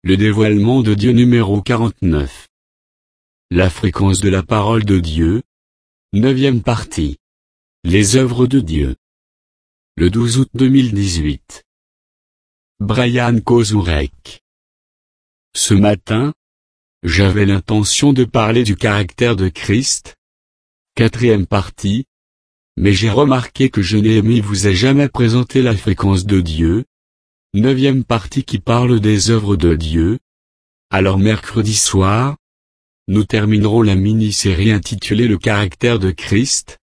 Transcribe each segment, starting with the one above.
Le dévoilement de Dieu numéro 49. La fréquence de la parole de Dieu. 9e partie. Les œuvres de Dieu. Le 12 août 2018. Brian Kozurek. Ce matin, j'avais l'intention de parler du caractère de Christ. 4e partie. Mais j'ai remarqué que je n'ai vous ai jamais présenté la fréquence de Dieu. 9e partie qui parle des œuvres de Dieu. Alors mercredi soir, nous terminerons la mini-série intitulée Le caractère de Christ.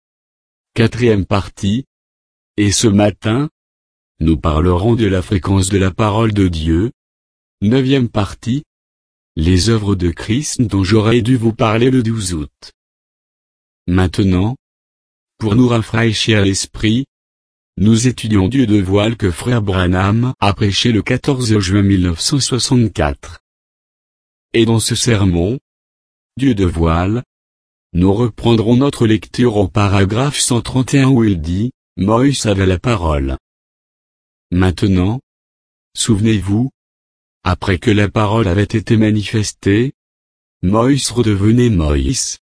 4e partie. Et ce matin, nous parlerons de la fréquence de la parole de Dieu. 9e partie. Les œuvres de Christ dont j'aurais dû vous parler le 12 août. Maintenant, pour nous rafraîchir l'esprit, nous étudions Dieu de voile que frère Branham a prêché le 14 juin 1964. Et dans ce sermon, Dieu de voile, nous reprendrons notre lecture au paragraphe 131 où il dit, Moïse avait la parole. Maintenant, souvenez-vous, après que la parole avait été manifestée, Moïse redevenait Moïse.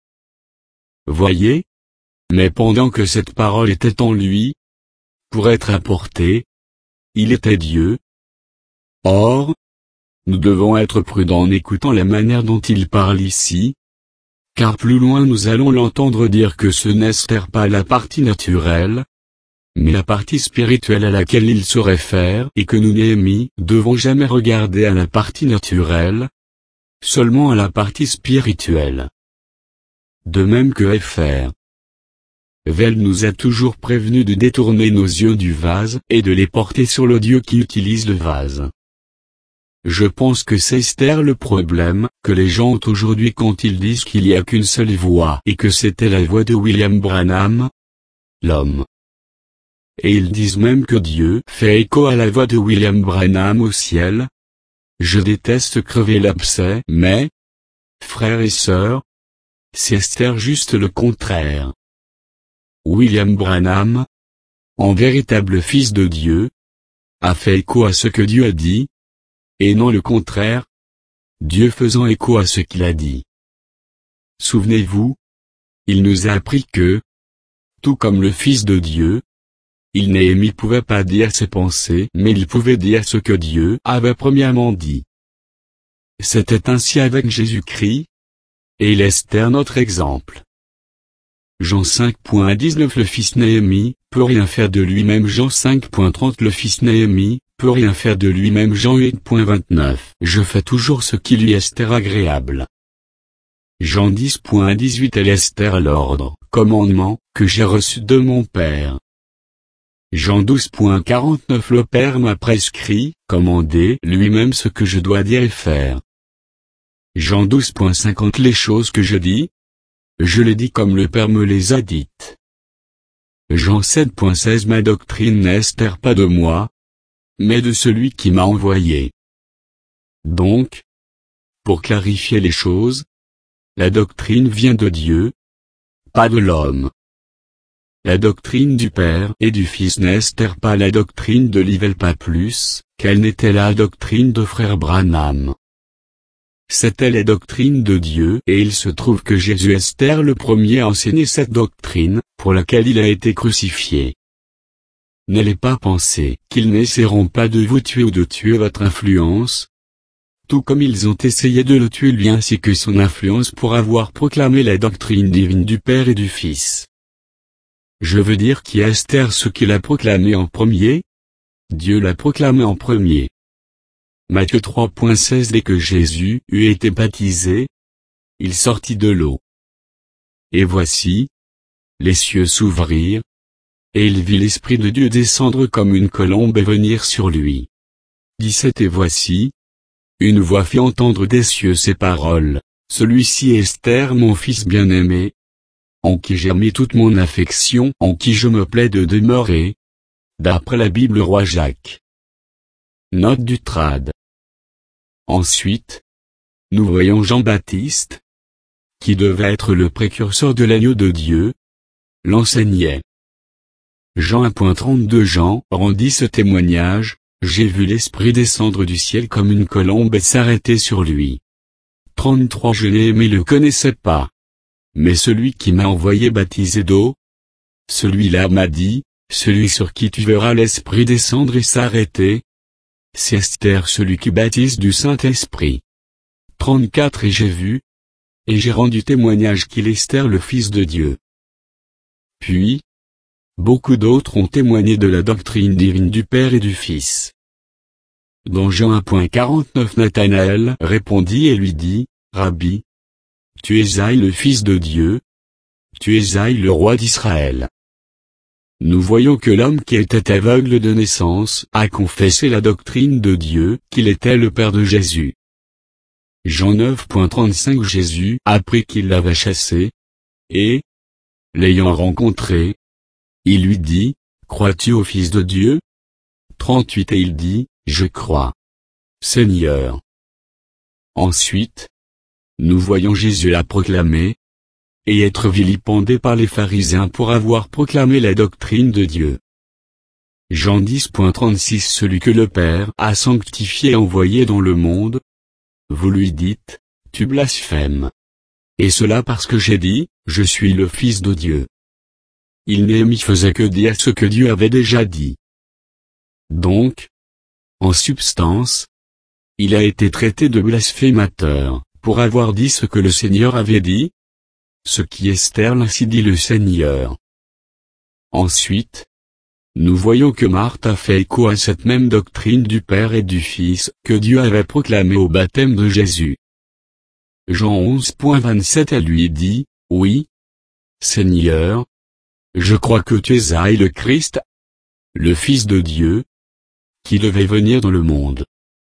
Voyez? Mais pendant que cette parole était en lui, pour être apportée, il était Dieu. Or, nous devons être prudents en écoutant la manière dont il parle ici, car plus loin nous allons l'entendre dire que ce n'est pas la partie naturelle, mais la partie spirituelle à laquelle il se réfère et que nous devons jamais regarder à la partie naturelle, seulement à la partie spirituelle. De même que Fr. Vel nous a toujours prévenu de détourner nos yeux du vase et de les porter sur le Dieu qui utilise le vase. Je pense que c'est le problème que les gens ont aujourd'hui quand ils disent qu'il n'y a qu'une seule voix et que c'était la voix de William Branham, l'homme. Et ils disent même que Dieu fait écho à la voix de William Branham au ciel. Je déteste crever l'abcès, mais, frères et sœurs, c'est juste le contraire. William Branham, en véritable fils de Dieu, a fait écho à ce que Dieu a dit, et non le contraire, Dieu faisant écho à ce qu'il a dit. Souvenez-vous, il nous a appris que, tout comme le Fils de Dieu, il pouvait pas dire ses pensées mais il pouvait dire ce que Dieu avait premièrement dit. C'était ainsi avec Jésus-Christ, et il est notre exemple. Jean 5.19 Le fils Néhémie peut rien faire de lui-même. Jean 5.30 Le fils Néhémie peut rien faire de lui-même. Jean 8.29 Je fais toujours ce qui lui est agréable. Jean 10.18 Elle est l'ordre, commandement, que j'ai reçu de mon Père. Jean 12.49 Le Père m'a prescrit, commandé lui-même ce que je dois dire et faire. Jean 12.50 Les choses que je dis, je les dis comme le Père me les a dites. Jean 7.16 Ma doctrine n'est pas de moi, mais de celui qui m'a envoyé. Donc, pour clarifier les choses, la doctrine vient de Dieu, pas de l'homme. La doctrine du Père et du Fils n'est pas la doctrine de Livell pas plus, qu'elle n'était la doctrine de frère Branham. C'était la doctrine de Dieu et il se trouve que Jésus est le premier à enseigner cette doctrine, pour laquelle il a été crucifié. N'allez pas penser qu'ils n'essaieront pas de vous tuer ou de tuer votre influence, tout comme ils ont essayé de le tuer lui ainsi que son influence pour avoir proclamé la doctrine divine du Père et du Fils. Je veux dire qui est ce qu'il a proclamé en premier? Dieu l'a proclamé en premier. Matthieu 3.16 Dès que Jésus eut été baptisé, il sortit de l'eau. Et voici, les cieux s'ouvrirent, et il vit l'Esprit de Dieu descendre comme une colombe et venir sur lui. 17 Et voici, une voix fit entendre des cieux ces paroles, celui-ci est mon Fils bien-aimé, en qui j'ai mis toute mon affection, en qui je me plais de demeurer. D'après la Bible Roi Jacques. Note du trad. Ensuite, nous voyons Jean-Baptiste, qui devait être le précurseur de l'agneau de Dieu, l'enseignait. Jean 1.32 Jean rendit ce témoignage, j'ai vu l'Esprit descendre du ciel comme une colombe et s'arrêter sur lui. 33 Je n'ai mais le connaissais pas. Mais celui qui m'a envoyé baptiser d'eau, celui-là m'a dit, celui sur qui tu verras l'Esprit descendre et s'arrêter, c'est Esther celui qui baptise du Saint-Esprit. 34 Et j'ai vu, et j'ai rendu témoignage qu'il est Esther le Fils de Dieu. Puis, beaucoup d'autres ont témoigné de la doctrine divine du Père et du Fils. Dans Jean 1.49 Nathanaël répondit et lui dit, Rabbi, tu es Isaïe le Fils de Dieu, tu es Isaïe le roi d'Israël. Nous voyons que l'homme qui était aveugle de naissance a confessé la doctrine de Dieu, qu'il était le Père de Jésus. Jean 9.35 Jésus apprit qu'il l'avait chassé, et, l'ayant rencontré, il lui dit, crois-tu au Fils de Dieu? 38 Et il dit, je crois. Seigneur. Ensuite, nous voyons Jésus la proclamer, et être vilipendé par les pharisiens pour avoir proclamé la doctrine de Dieu. Jean 10.36 Celui que le Père a sanctifié et envoyé dans le monde, vous lui dites, tu blasphèmes. Et cela parce que j'ai dit, je suis le Fils de Dieu. Il n'y faisait que dire ce que Dieu avait déjà dit. Donc, en substance, il a été traité de blasphémateur, pour avoir dit ce que le Seigneur avait dit, ce qui est Esther ainsi dit le Seigneur. Ensuite, nous voyons que Marthe a fait écho à cette même doctrine du Père et du Fils que Dieu avait proclamée au baptême de Jésus. Jean 11.27 Elle lui dit, oui, Seigneur, je crois que tu es Isaïe le Christ, le Fils de Dieu, qui devait venir dans le monde.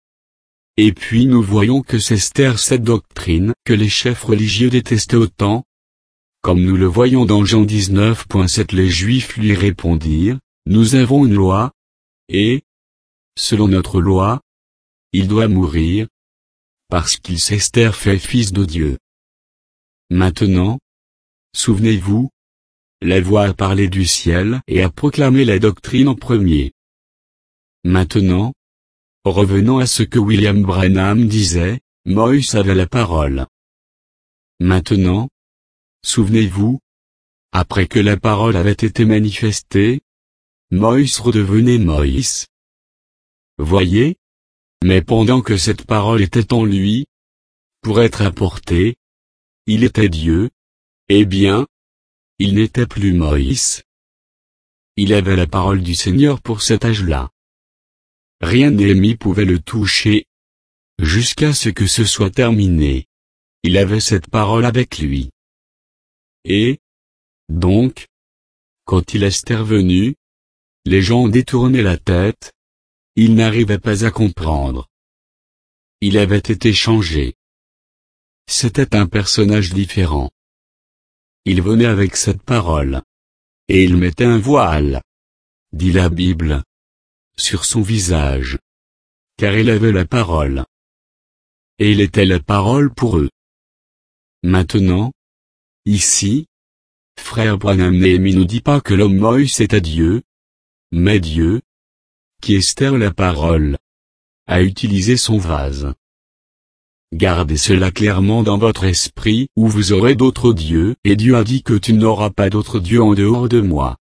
Et puis nous voyons que c'est Esther cette doctrine que les chefs religieux détestaient autant. Comme nous le voyons dans Jean 19.7 Les Juifs lui répondirent, nous avons une loi, et, selon notre loi, il doit mourir, parce qu'il s'est Esther fait fils de Dieu. Maintenant, souvenez-vous, la voix a parlé du ciel et a proclamé la doctrine en premier. Maintenant, revenons à ce que William Branham disait, Moïse avait la parole. Maintenant, souvenez-vous, après que la parole avait été manifestée, Moïse redevenait Moïse. Voyez? Mais pendant que cette parole était en lui, pour être apportée, il était Dieu, eh bien, il n'était plus Moïse. Il avait la parole du Seigneur pour cet âge-là. Rien d'ennemi pouvait le toucher. Jusqu'à ce que ce soit terminé. Il avait cette parole avec lui. Et, donc, quand il est intervenu, les gens ont détourné la tête. Ils n'arrivaient pas à comprendre. Il avait été changé. C'était un personnage différent. Il venait avec cette parole. Et il mettait un voile, dit la Bible, sur son visage. Car il avait la parole. Et il était la parole pour eux. Maintenant, ici, frère Branham Néhémie nous dit pas que l'homme Moïse était Dieu, mais Dieu, qui est Esther la parole, a utilisé son vase. Gardez cela clairement dans votre esprit ou vous aurez d'autres dieux et Dieu a dit que tu n'auras pas d'autres dieux en dehors de moi.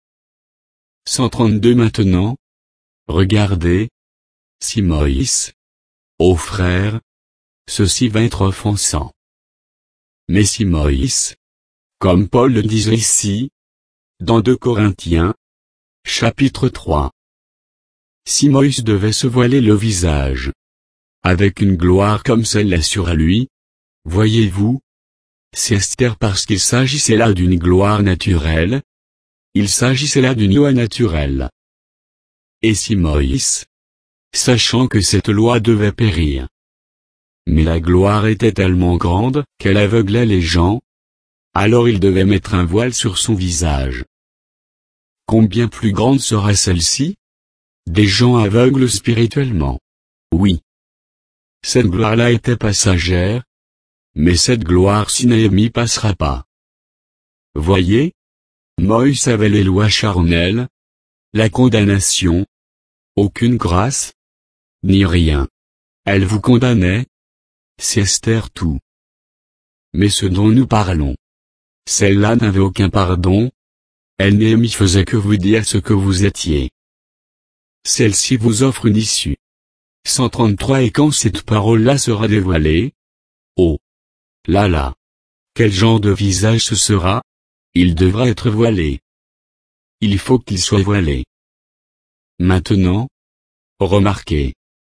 132 Maintenant, regardez, si Moïse, ô frère, ceci va être offensant. Mais si Moïse, comme Paul le disait ici, dans 2 Corinthiens, chapitre 3, si Moïse devait se voiler le visage, avec une gloire comme celle-là sur lui, voyez-vous, c'est Esther parce qu'il s'agissait là d'une gloire naturelle, il s'agissait là d'une loi naturelle. Et si Moïse, sachant que cette loi devait périr, mais la gloire était tellement grande qu'elle aveuglait les gens, alors il devait mettre un voile sur son visage. Combien plus grande sera celle-ci? Des gens aveugles spirituellement. Oui. Cette gloire-là était passagère, mais cette gloire-ci Néhémie passera pas. Voyez? Moïse avait les lois charnelles, la condamnation, aucune grâce, ni rien. Elle vous condamnait. C'est Esther tout. Mais ce dont nous parlons, celle-là n'avait aucun pardon. Elle Néhémie faisait que vous dire ce que vous étiez. Celle-ci vous offre une issue. 133 Et quand cette parole-là sera dévoilée, oh là, quel genre de visage ce sera? Il devra être voilé. Il faut qu'il soit voilé. Maintenant, remarquez.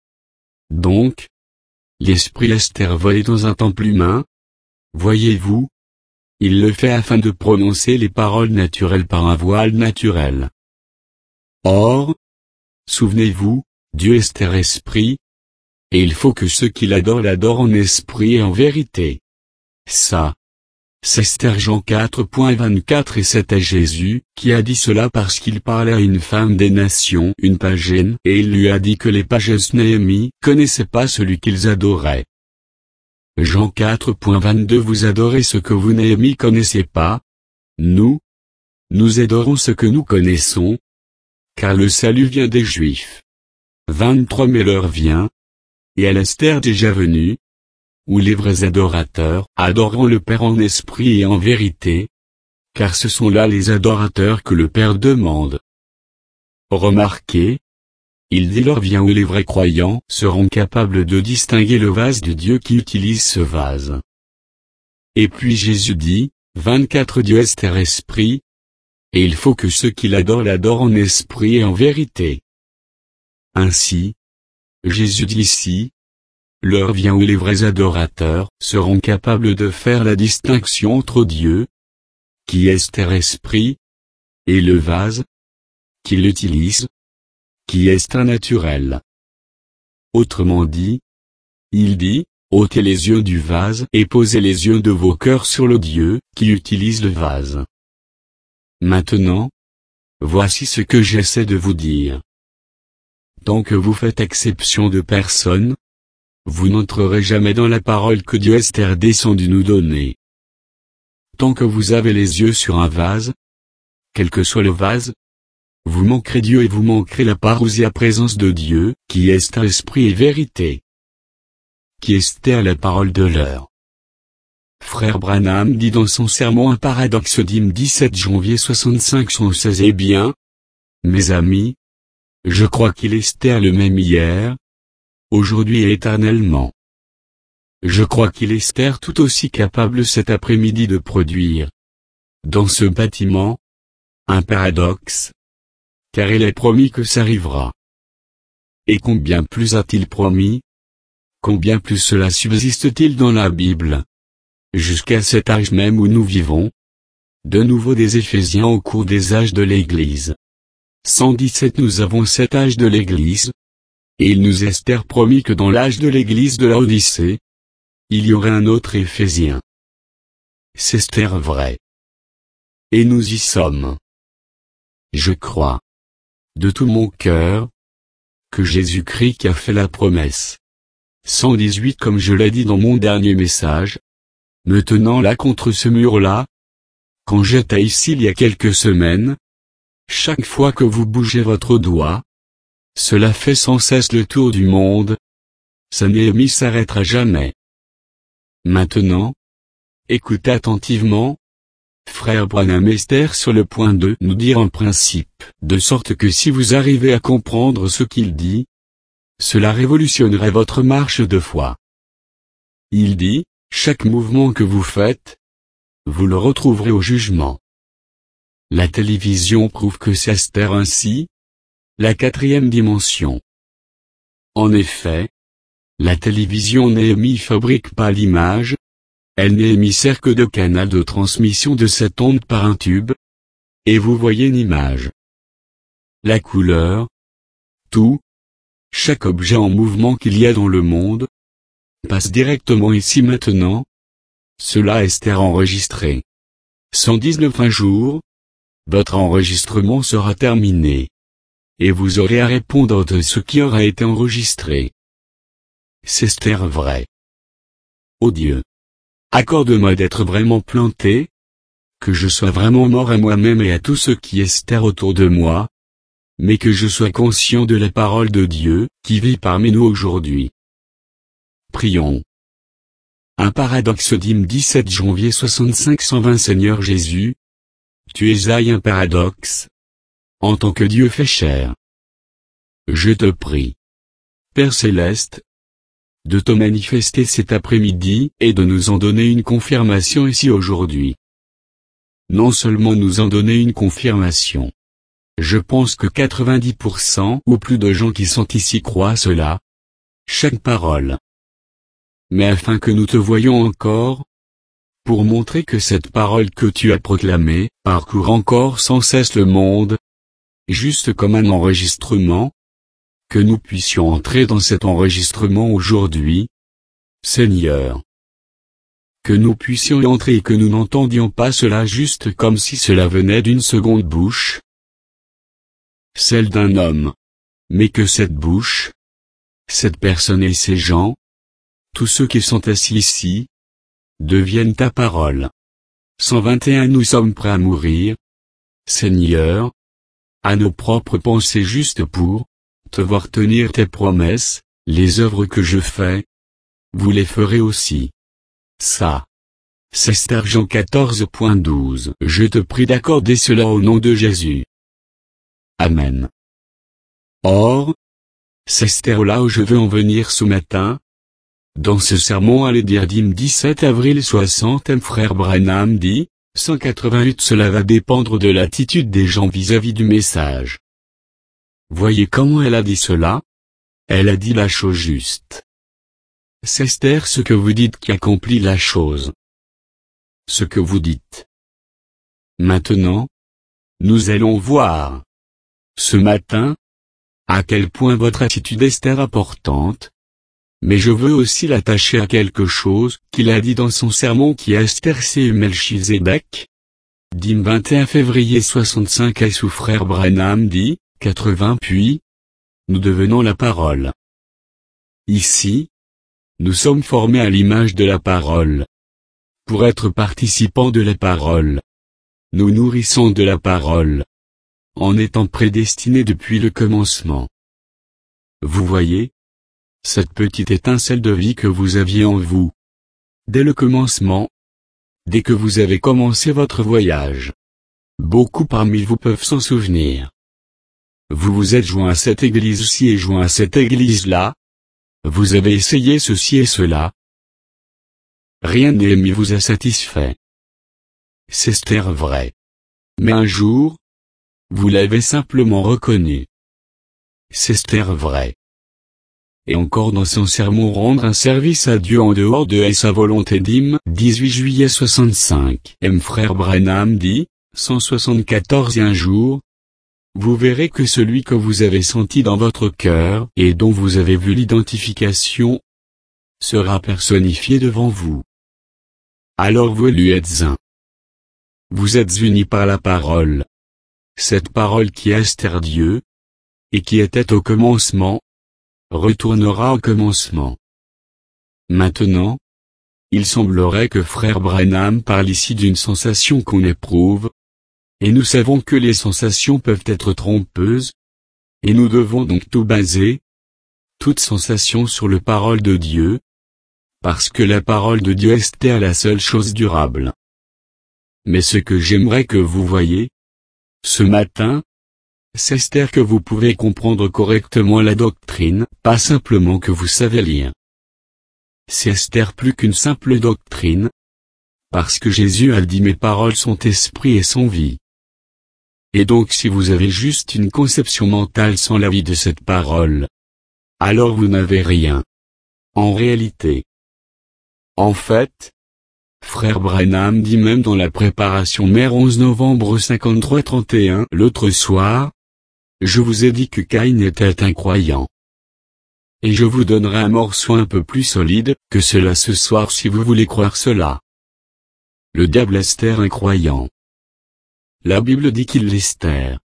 Donc, l'esprit Esther volé dans un temple humain, voyez-vous, il le fait afin de prononcer les paroles naturelles par un voile naturel. Or, souvenez-vous, Dieu Esther esprit, et il faut que ceux qui l'adorent en esprit et en vérité. Ça, c'est Esther Jean 4.24 et c'était Jésus qui a dit cela parce qu'il parlait à une femme des nations, une pagane, et il lui a dit que les pagesses Néhémie connaissaient pas celui qu'ils adoraient. Jean 4.22 Vous adorez ce que vous Néhémie connaissez pas. Nous adorons ce que nous connaissons, car le salut vient des Juifs. 23 Mais l'heure vient, et à Esther déjà venue, où les vrais adorateurs adoreront le Père en esprit et en vérité, car ce sont là les adorateurs que le Père demande. Remarquez, il dit l'heure vient où les vrais croyants seront capables de distinguer le vase de Dieu qui utilise ce vase. Et puis Jésus dit, 24 Dieu Esther esprit, et il faut que ceux qui l'adorent en esprit et en vérité. Ainsi, Jésus dit ici, l'heure vient où les vrais adorateurs seront capables de faire la distinction entre Dieu, qui est Esther esprit, et le vase, qui l'utilise, qui est un naturel. Autrement dit, il dit, ôtez les yeux du vase et posez les yeux de vos cœurs sur le Dieu qui utilise le vase. Maintenant, voici ce que j'essaie de vous dire. Tant que vous faites exception de personne, vous n'entrerez jamais dans la parole que Dieu Esther descendu nous donner. Tant que vous avez les yeux sur un vase, quel que soit le vase, vous manquerez Dieu et vous manquerez la parousia présence de Dieu, qui est un esprit et vérité. Qui est la parole de l'heure. Frère Branham dit dans son sermon un paradoxe dîme 17 janvier 65-116 Eh bien, mes amis, je crois qu'il est le même hier, aujourd'hui et éternellement. Je crois qu'il est tout aussi capable cet après-midi de produire, dans ce bâtiment, un paradoxe, car il est promis que ça arrivera. Et combien plus a-t-il promis? Combien plus cela subsiste-t-il dans la Bible? Jusqu'à cet âge même où nous vivons. De nouveau des Éphésiens au cours des âges de l'Église. 117 Nous avons cet âge de l'Église. Et il nous est promis que dans l'âge de l'Église de la Odyssée, il y aurait un autre Éphésien. C'est vrai. Et nous y sommes. Je crois, de tout mon cœur, que Jésus-Christ qui a fait la promesse. 118 Comme je l'ai dit dans mon dernier message, me tenant là contre ce mur-là, quand j'étais ici il y a quelques semaines, chaque fois que vous bougez votre doigt, cela fait sans cesse le tour du monde. Sa Néhémie s'arrêtera jamais. Maintenant, écoutez attentivement. Frère Branham Esther sur le point de nous dire un principe, de sorte que si vous arrivez à comprendre ce qu'il dit, cela révolutionnerait votre marche de foi. Il dit, chaque mouvement que vous faites, vous le retrouverez au jugement. La télévision prouve que c'est Esther ainsi. La quatrième dimension. En effet, la télévision Néhémie fabrique pas l'image. Elle Néhémie sert que de canal de transmission de cette onde par un tube. Et vous voyez une image. La couleur. Tout. Chaque objet en mouvement qu'il y a dans le monde. Passe directement ici maintenant. Cela est Esther enregistré. 119 Un jour. Votre enregistrement sera terminé. Et vous aurez à répondre de ce qui aura été enregistré. C'est Esther vrai. Ô Dieu. Accorde-moi d'être vraiment planté, que je sois vraiment mort à moi-même et à tout ce qui est Esther autour de moi, mais que je sois conscient de la parole de Dieu, qui vit parmi nous aujourd'hui. Prions. Un paradoxe dîme 17 janvier 65-120 Seigneur Jésus, tu es un paradoxe, en tant que Dieu fait chair. Je te prie, Père Céleste, de te manifester cet après-midi et de nous en donner une confirmation ici aujourd'hui. Non seulement nous en donner une confirmation. Je pense que 90% ou plus de gens qui sont ici croient cela. Chaque parole. Mais afin que nous te voyions encore, pour montrer que cette parole que tu as proclamée parcourt encore sans cesse le monde, juste comme un enregistrement, que nous puissions entrer dans cet enregistrement aujourd'hui, Seigneur. Que nous puissions y entrer et que nous n'entendions pas cela juste comme si cela venait d'une seconde bouche, celle d'un homme, mais que cette bouche, cette personne et ces gens, tous ceux qui sont assis ici, deviennent ta parole. 121 Nous sommes prêts à mourir, Seigneur, à nos propres pensées juste pour te voir tenir tes promesses, les œuvres que je fais, vous les ferez aussi. Ça. C'est Jean 14.12. Je te prie d'accorder cela au nom de Jésus. Amen. Or, c'est là où je veux en venir ce matin. Dans ce sermon allez dire dîme 17 avril 60 M. Frère Branham dit, 188 Cela va dépendre de l'attitude des gens vis-à-vis du message. Voyez comment elle a dit cela? Elle a dit la chose juste. C'est ce que vous dites qui accomplit la chose. Ce que vous dites. Maintenant, nous allons voir, ce matin, à quel point votre attitude est importante. Mais je veux aussi l'attacher à quelque chose qu'il a dit dans son sermon qui est Esther C. Melchizedek. Dîme 21 février 65 et sous Frère Branham dit, 80 puis, nous devenons la parole. Ici, nous sommes formés à l'image de la parole. Pour être participants de la parole. Nous nourrissons de la parole. En étant prédestinés depuis le commencement. Vous voyez? Cette petite étincelle de vie que vous aviez en vous. Dès le commencement. Dès que vous avez commencé votre voyage. Beaucoup parmi vous peuvent s'en souvenir. Vous vous êtes joint à cette église-ci et joint à cette église-là. Vous avez essayé ceci et cela. Rien n'est vous a satisfait. C'est vrai. Mais un jour, vous l'avez simplement reconnu. C'est vrai. Et encore dans son sermon rendre un service à Dieu en dehors de sa volonté dîme 18 juillet 65 M. Frère Branham dit, 174 Et un jour, vous verrez que celui que vous avez senti dans votre cœur et dont vous avez vu l'identification, sera personnifié devant vous. Alors vous lui êtes un. Vous êtes unis par la parole. Cette parole qui est Dieu, et qui était au commencement, retournera au commencement. Maintenant, il semblerait que Frère Branham parle ici d'une sensation qu'on éprouve, et nous savons que les sensations peuvent être trompeuses, et nous devons donc tout baser, toute sensation sur la parole de Dieu, parce que la parole de Dieu est la seule chose durable. Mais ce que j'aimerais que vous voyiez, ce matin, c'est que vous pouvez comprendre correctement la doctrine, pas simplement que vous savez lire. C'est plus qu'une simple doctrine, parce que Jésus a dit mes paroles sont esprit et sont vie. Et donc si vous avez juste une conception mentale sans la vie de cette parole, alors vous n'avez rien. En réalité. En fait, Frère Branham dit même dans la préparation mère 11 novembre 53-31 l'autre soir, je vous ai dit que Caïn était un croyant. Et je vous donnerai un morceau un peu plus solide que cela ce soir si vous voulez croire cela. Le diable est un croyant. La Bible dit qu'il l'est.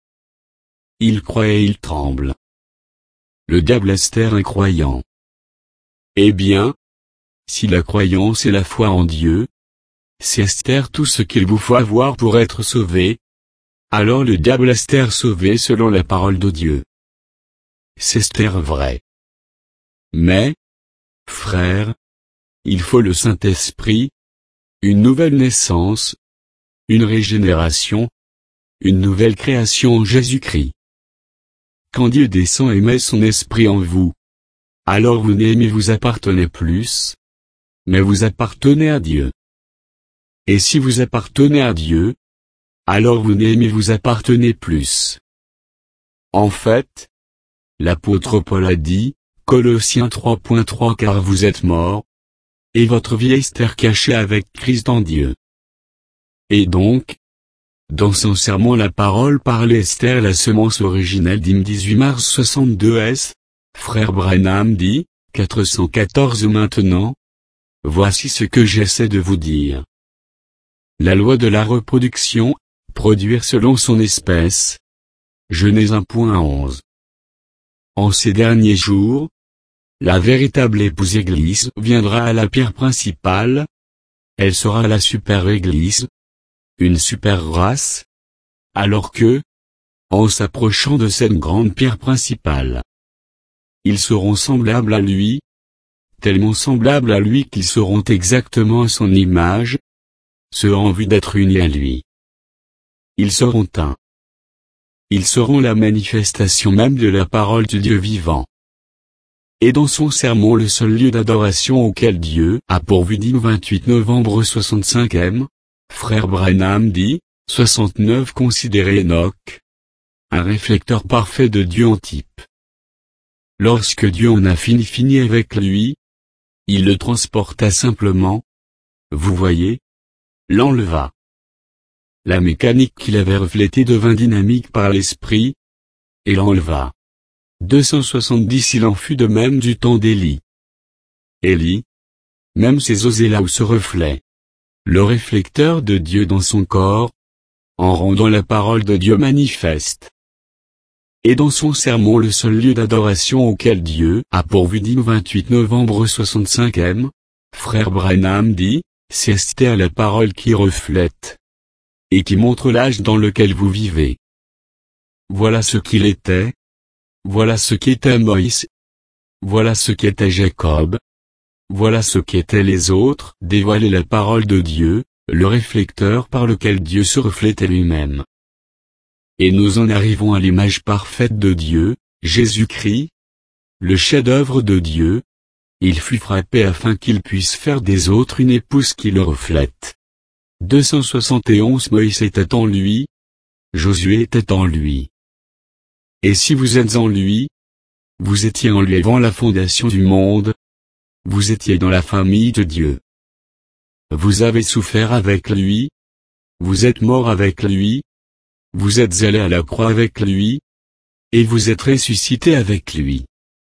Il croit et il tremble. Le diable est un croyant. Eh bien, si la croyance et la foi en Dieu, c'est tout ce qu'il vous faut avoir pour être sauvé, Alors le diable Esther sauvé selon la parole de Dieu. C'est Esther vrai. Mais, frères, il faut le Saint-Esprit, une nouvelle naissance, une régénération, une nouvelle création en Jésus-Christ. Quand Dieu descend et met son esprit en vous, alors vous n'aimez vous appartenez plus, mais vous appartenez à Dieu. Et si vous appartenez à Dieu, alors vous n'aimez vous appartenez plus. En fait, l'apôtre Paul a dit, Colossiens 3.3 car vous êtes morts, et votre vie est cachée avec Christ en Dieu. Et donc, dans son sermon La parole parlait Esther la semence originelle d'Hymne 18 mars 62 s, frère Branham dit, 414 maintenant, voici ce que j'essaie de vous dire. La loi de la reproduction, produire selon son espèce. Genèse 1.11. En ces derniers jours, la véritable épouse Église viendra à la pierre principale. Elle sera la super Église, une super race, alors que, en s'approchant de cette grande pierre principale, ils seront semblables à lui, tellement semblables à lui qu'ils seront exactement à son image, ceux en vue d'être unis à lui. Ils seront un. Ils seront la manifestation même de la parole du Dieu vivant. Et dans son sermon le seul lieu d'adoration auquel Dieu a pourvu dit le 28 novembre 65e, frère Branham dit, 69 considérez Enoch, un réflecteur parfait de Dieu en type. Lorsque Dieu en a fini avec lui, il le transporta simplement, vous voyez, l'enleva. La mécanique qu'il avait reflétée devint dynamique par l'esprit, et l'enleva. 270 Il en fut de même du temps d'Élie. Élie, même ses os et là où ce reflet, le réflecteur de Dieu dans son corps, en rendant la parole de Dieu manifeste. Et dans son sermon le seul lieu d'adoration auquel Dieu a pourvu dit le 28 novembre 65e, frère Branham dit, c'est Esther la parole qui reflète, et qui montre l'âge dans lequel vous vivez. Voilà ce qu'il était. Voilà ce qu'était Moïse. Voilà ce qu'était Jacob. Voilà ce qu'étaient les autres, dévoiler la parole de Dieu, le réflecteur par lequel Dieu se reflétait lui-même. Et nous en arrivons à l'image parfaite de Dieu, Jésus-Christ, le chef-d'œuvre de Dieu. Il fut frappé afin qu'il puisse faire des autres une épouse qui le reflète. 271 Moïse était en lui. Josué était en lui. Et si vous êtes en lui, vous étiez en lui avant la fondation du monde. Vous étiez dans la famille de Dieu. Vous avez souffert avec lui. Vous êtes mort avec lui. Vous êtes allé à la croix avec lui. Et vous êtes ressuscité avec lui.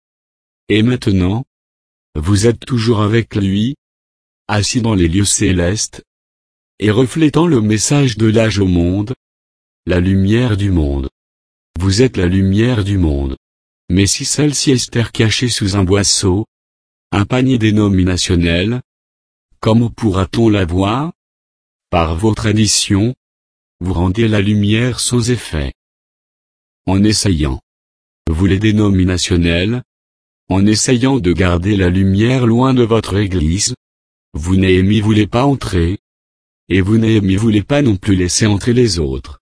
Et maintenant, vous êtes toujours avec lui, assis dans les lieux célestes, et reflétant le message de l'âge au monde, la lumière du monde. Vous êtes la lumière du monde. Mais si celle-ci est cachée sous un boisseau, un panier dénominationnel, comment pourra-t-on la voir? Par vos traditions, vous rendez la lumière sans effet. En essayant, vous les dénominationnels, en essayant de garder la lumière loin de votre Église, vous n'aimez voulez pas entrer, et vous n'aimez voulez pas non plus laisser entrer les autres.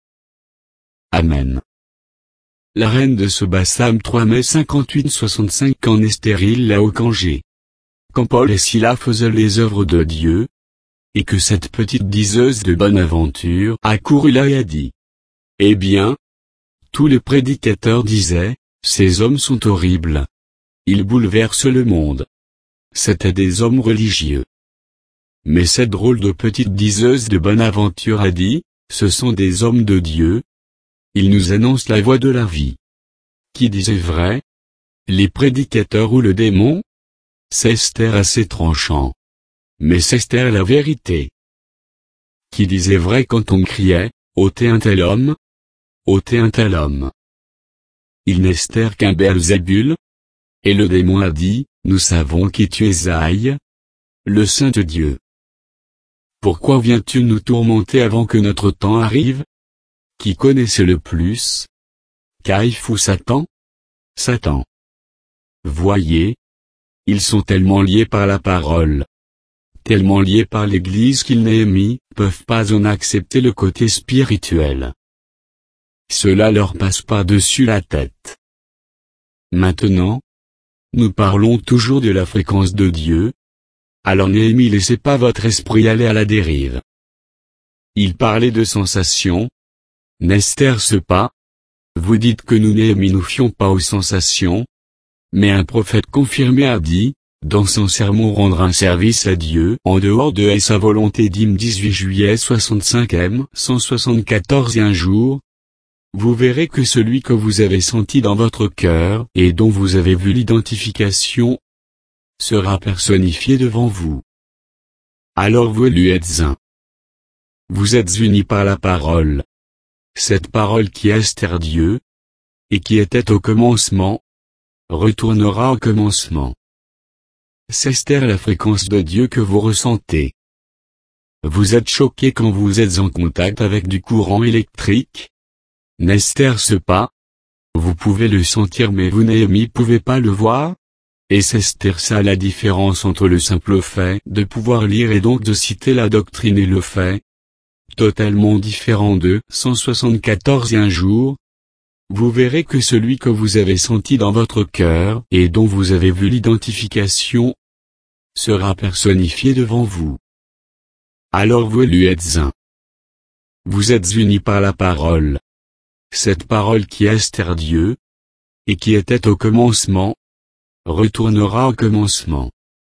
Amen. La reine de Seba Psaume 3 mai 58-65 Quand est stérile là au Cangé. Quand Paul et Silas faisaient les œuvres de Dieu, et que cette petite diseuse de bonne aventure accourut là et a dit. Eh bien, tous les prédicateurs disaient, ces hommes sont horribles. Ils bouleversent le monde. C'étaient des hommes religieux. Mais cette drôle de petite diseuse de bonne aventure a dit, ce sont des hommes de Dieu. Ils nous annoncent la voie de la vie. Qui disait vrai? Les prédicateurs ou le démon? C'est Esther assez tranchant. Mais c'est Esther la vérité. Qui disait vrai quand on criait, ôtez un tel homme? Ôtez un tel homme. Il n'est Esther qu'un Belzébul? Et le démon a dit, nous savons qui tu es Aïe, le Saint de Dieu. Pourquoi viens-tu nous tourmenter avant que notre temps arrive? qui connaissait le plus? Caïphe ou Satan? Satan. Voyez, ils sont tellement liés par la parole, tellement liés par l'Église qu'ils peuvent pas en accepter le côté spirituel. Cela leur passe par-dessus la tête. Maintenant, nous parlons toujours de la fréquence de Dieu. Alors Néhémie, laissez pas votre esprit aller à la dérive. Il parlait de sensations. N'est-ce pas? Vous dites que nous fions pas aux sensations. Mais un prophète confirmé a dit, dans son sermon rendre un service à Dieu en dehors de sa volonté d'hymne 18 juillet 65 m 174 et un jour. Vous verrez que celui que vous avez senti dans votre cœur et dont vous avez vu l'identification sera personnifié devant vous. Alors vous lui êtes un. Vous êtes unis par la parole. Cette parole qui est Dieu et qui était au commencement retournera au commencement. C'est la fréquence de Dieu que vous ressentez. Vous êtes choqué quand vous êtes en contact avec du courant électrique? N'est-ce pas? Vous pouvez le sentir mais vous pouvez pas le voir? Et c'est ça la différence entre le simple fait de pouvoir lire et donc de citer la doctrine et le fait totalement différent de 174 et un jour. Vous verrez que celui que vous avez senti dans votre cœur et dont vous avez vu l'identification sera personnifié devant vous. Alors vous lui êtes un. Vous êtes unis par la parole. Cette parole qui est Dieu et qui était au commencement retournera au commencement.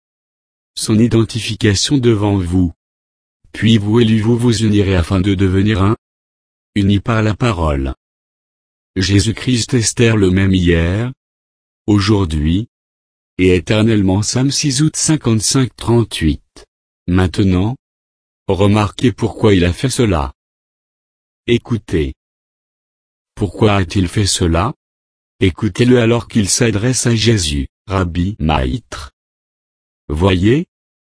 Son identification devant vous. Puis vous et lui vous unirez afin de devenir un. Unis par la parole. Jésus-Christ est le même hier, aujourd'hui, et éternellement. Psaume 6 août 55-38. Maintenant, remarquez pourquoi il a fait cela. Écoutez. Pourquoi a-t-il fait cela? Écoutez-le alors qu'il s'adresse à Jésus, Rabbi, Maître. Voyez?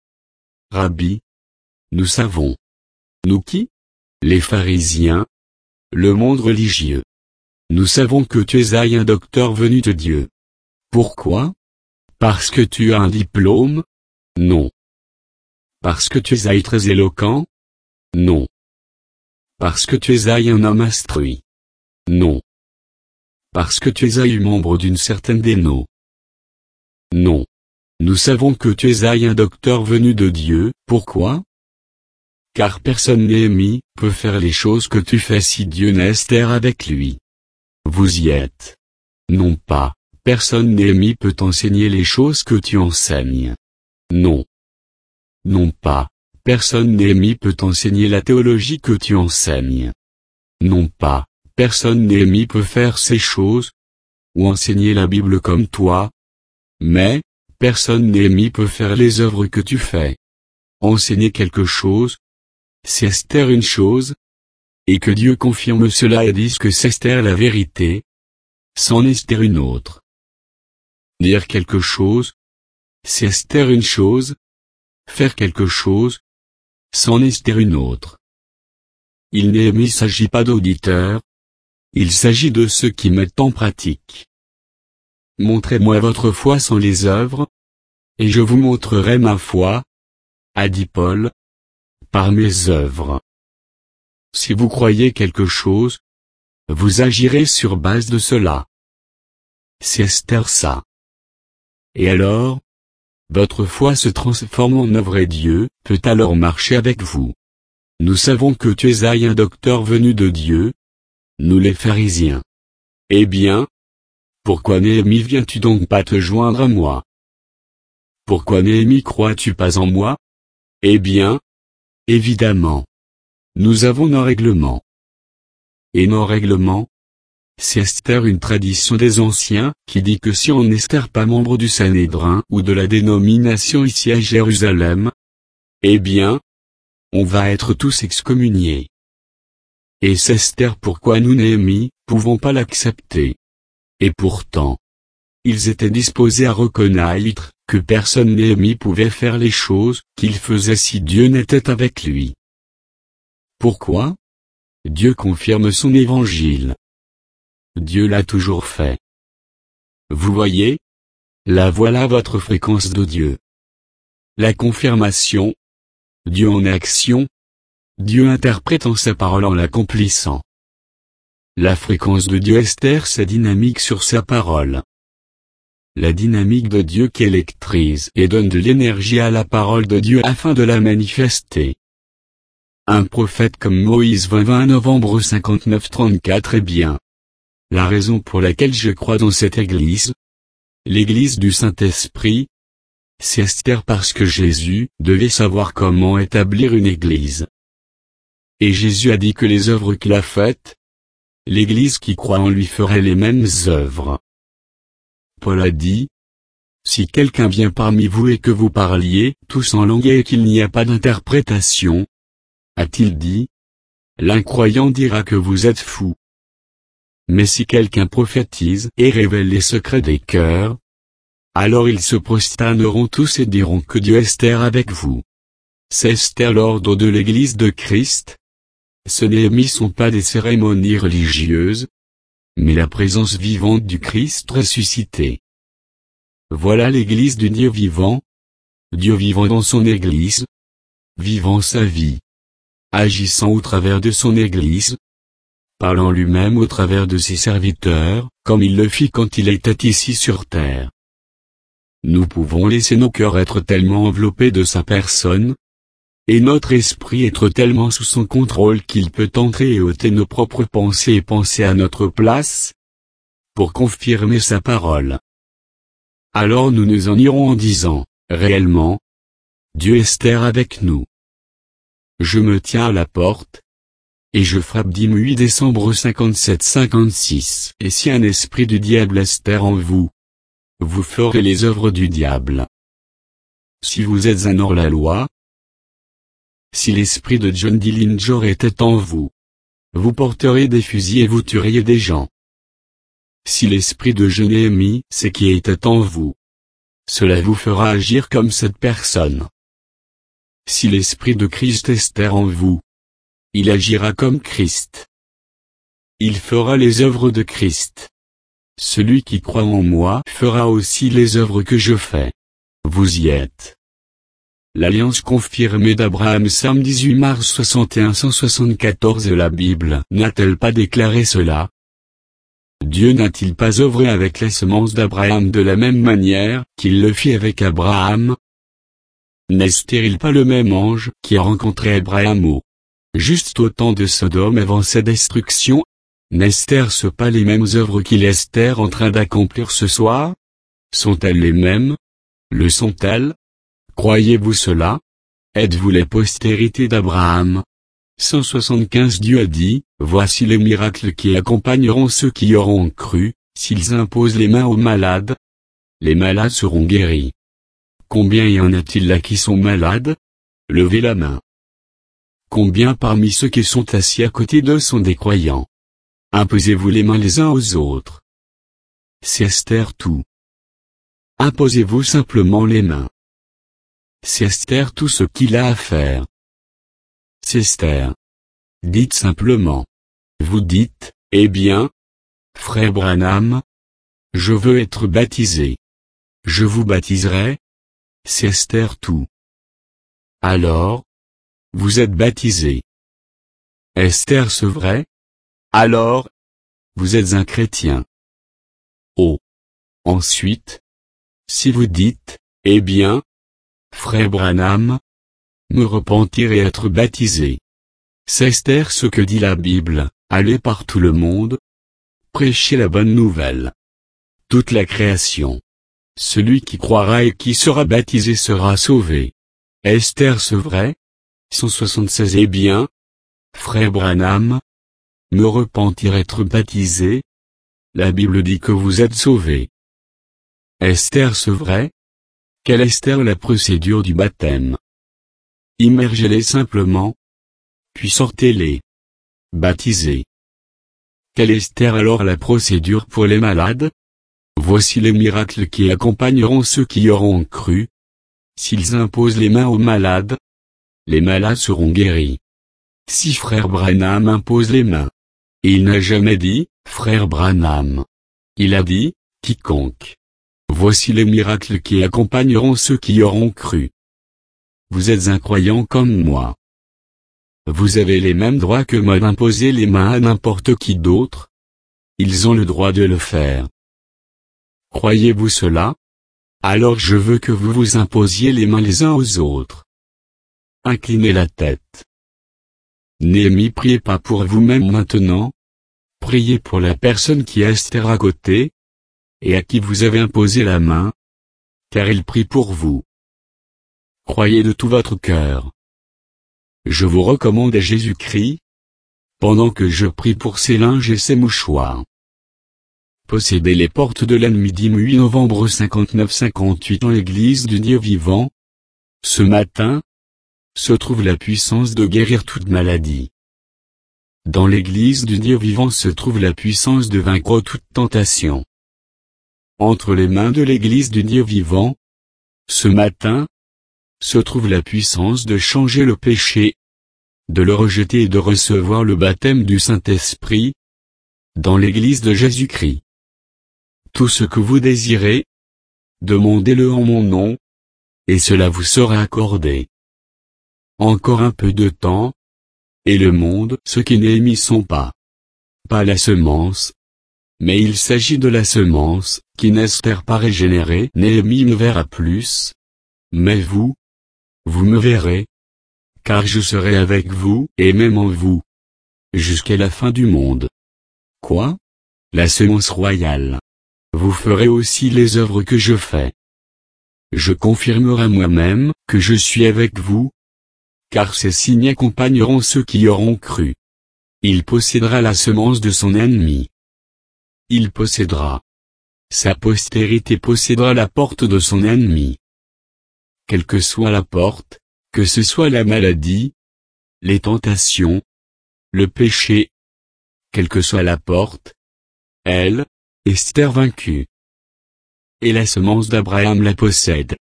Rabbi. Nous savons. Nous qui? Les pharisiens. Le monde religieux. Nous savons que tu es un docteur venu de Dieu. Pourquoi? Parce que tu as un diplôme? Non. Parce que tu es très éloquent? Non. Parce que tu es un homme instruit? Non. Parce que tu es membre d'une certaine déno? Non. Nous savons que tu es un docteur venu de Dieu. Pourquoi? Car personne peut faire les choses que tu fais si Dieu n'est avec lui. Vous y êtes. Non pas, personne peut enseigner les choses que tu enseignes. Non. Non pas, personne peut enseigner la théologie que tu enseignes. Non pas, personne peut faire ces choses, ou enseigner la Bible comme toi. Mais, personne peut faire les œuvres que tu fais. Enseigner quelque chose, c'est une chose, et que Dieu confirme cela et dise que c'est la vérité, c'en est une autre. Dire quelque chose, c'est une chose, faire quelque chose, c'en est une autre. Il ne s'agit pas d'auditeurs, il s'agit de ceux qui mettent en pratique. Montrez-moi votre foi sans les œuvres, et je vous montrerai ma foi, a dit Paul, par mes œuvres. Si vous croyez quelque chose, vous agirez sur base de cela. C'est ça. Et alors, votre foi se transforme en œuvre et Dieu peut alors marcher avec vous. Nous savons que tu es un docteur venu de Dieu, nous les pharisiens. Eh bien, pourquoi viens-tu donc pas te joindre à moi? Pourquoi crois-tu pas en moi? Eh bien, évidemment. Nous avons nos règlements. Et nos règlements? C'est une tradition des anciens, qui dit que si on n'est pas membre du Sanhédrin ou de la dénomination ici à Jérusalem, eh bien, on va être tous excommuniés. Et c'est pourquoi nous pouvons pas l'accepter. Et pourtant, ils étaient disposés à reconnaître que personne pouvait faire les choses qu'il faisait si Dieu n'était avec lui. Pourquoi? Dieu confirme son évangile. Dieu l'a toujours fait. Vous voyez? Là voilà votre fréquence de Dieu. La confirmation. Dieu en action. Dieu interprétant sa parole en l'accomplissant. La fréquence de Dieu Esther, c'est dynamique sur sa parole. La dynamique de Dieu qui électrise et donne de l'énergie à la parole de Dieu afin de la manifester. Un prophète comme Moïse 20 novembre 59-34 est bien la raison pour laquelle je crois dans cette Église, l'Église du Saint-Esprit. C'est Esther parce que Jésus devait savoir comment établir une Église. Et Jésus a dit que les œuvres qu'il a faites, l'Église qui croit en lui ferait les mêmes œuvres. Paul a dit, si quelqu'un vient parmi vous et que vous parliez tous en langue et qu'il n'y a pas d'interprétation, a-t-il dit, l'incroyant dira que vous êtes fou. Mais si quelqu'un prophétise et révèle les secrets des cœurs, alors ils se prosterneront tous et diront que Dieu est Esther avec vous. C'est Esther l'ordre de l'Église de Christ. Ce n'est sont pas des cérémonies religieuses, mais la présence vivante du Christ ressuscité. Voilà l'Église du Dieu vivant. Dieu vivant dans son Église, vivant sa vie, agissant au travers de son Église, parlant lui-même au travers de ses serviteurs, comme il le fit quand il était ici sur terre. Nous pouvons laisser nos cœurs être tellement enveloppés de sa personne, et notre esprit être tellement sous son contrôle qu'il peut entrer et ôter nos propres pensées et penser à notre place, pour confirmer sa parole. Alors nous nous en irons en disant, réellement, Dieu est Esther avec nous. Je me tiens à la porte, et je frappe 18 décembre 57-56. Et si un esprit du diable Esther en vous, vous ferez les œuvres du diable. Si vous êtes un hors-la-loi, si l'esprit de John Dillinger était en vous, vous porteriez des fusils et vous tueriez des gens. Si l'esprit de Jérémie, c'est qui était en vous, cela vous fera agir comme cette personne. Si l'esprit de Christ Esther en vous, il agira comme Christ. Il fera les œuvres de Christ. Celui qui croit en moi fera aussi les œuvres que je fais. Vous y êtes. L'alliance confirmée d'Abraham Psaume 18 mars 61-174. La Bible n'a-t-elle pas déclaré cela? Dieu n'a-t-il pas œuvré avec les semences d'Abraham de la même manière qu'il le fit avec Abraham? N'est-il pas le même ange qui a rencontré Abraham juste au temps de Sodome avant sa destruction? N'est-ce pas les mêmes œuvres qu'il est Esther en train d'accomplir ce soir? Sont-elles les mêmes? Le sont-elles? Croyez-vous cela? Êtes-vous les postérités d'Abraham? 175. Dieu a dit, voici les miracles qui accompagneront ceux qui y auront cru, s'ils imposent les mains aux malades. Les malades seront guéris. Combien y en a-t-il là qui sont malades? Levez la main. Combien parmi ceux qui sont assis à côté d'eux sont des croyants? Imposez-vous les mains les uns aux autres. C'est Esther tout. Imposez-vous simplement les mains. C'est Esther tout ce qu'il a à faire. C'est Esther. Dites simplement. Vous dites, eh bien, frère Branham, je veux être baptisé. Je vous baptiserai. C'est Esther tout. Alors, vous êtes baptisé. Esther c'est vrai? Alors, vous êtes un chrétien. Oh. Ensuite, si vous dites, eh bien, frère Branham, me repentir et être baptisé. C'est Esther ce que dit la Bible, allez par tout le monde, prêchez la bonne nouvelle. Toute la création. Celui qui croira et qui sera baptisé sera sauvé. Esther c'est vrai? 176. Eh bien, frère Branham, me repentir être baptisé? La Bible dit que vous êtes sauvé. Esther c'est vrai? Quelle est Esther la procédure du baptême? Immergez-les simplement, puis sortez-les. Baptisez. Quelle est Esther alors la procédure pour les malades? Voici les miracles qui accompagneront ceux qui y auront cru. S'ils imposent les mains aux malades, les malades seront guéris. si frère Branham impose les mains. Et il n'a jamais dit, frère Branham. Il a dit, quiconque. Voici les miracles qui accompagneront ceux qui y auront cru. Vous êtes un croyant comme moi. Vous avez les mêmes droits que moi d'imposer les mains à n'importe qui d'autre. Ils ont le droit de le faire. Croyez-vous cela? Alors je veux que vous vous imposiez les mains les uns aux autres. Inclinez la tête. Néhémie, priez pas pour vous-même maintenant. Priez pour la personne qui est Esther à côté, et à qui vous avez imposé la main, car il prie pour vous. Croyez de tout votre cœur. Je vous recommande à Jésus-Christ, pendant que je prie pour ces linges et ces mouchoirs. Possédez les portes de l'ennemi. 8 novembre 59-58 dans l'église du Dieu vivant. Ce matin, se trouve la puissance de guérir toute maladie. Dans l'église du Dieu vivant se trouve la puissance de vaincre toute tentation. Entre les mains de l'église du Dieu vivant, ce matin, se trouve la puissance de changer le péché, de le rejeter et de recevoir le baptême du Saint-Esprit, dans l'église de Jésus-Christ. Tout ce que vous désirez, demandez-le en mon nom, et cela vous sera accordé. Encore un peu de temps, et le monde, ce qui Néhémie sont pas la semence, mais il s'agit de la semence, qui n'espère pas régénérer. Néhémie me verra plus, mais vous me verrez, car je serai avec vous, et même en vous, jusqu'à la fin du monde. Quoi? La semence royale. Vous ferez aussi les œuvres que je fais. Je confirmerai moi-même, que je suis avec vous, car ces signes accompagneront ceux qui y auront cru. Il possédera la semence de son ennemi. Il possédera. Sa postérité possédera la porte de son ennemi. Quelle que soit la porte, que ce soit la maladie, les tentations, le péché, quelle que soit la porte, elle, Esther vaincue. Et la semence d'Abraham la possède.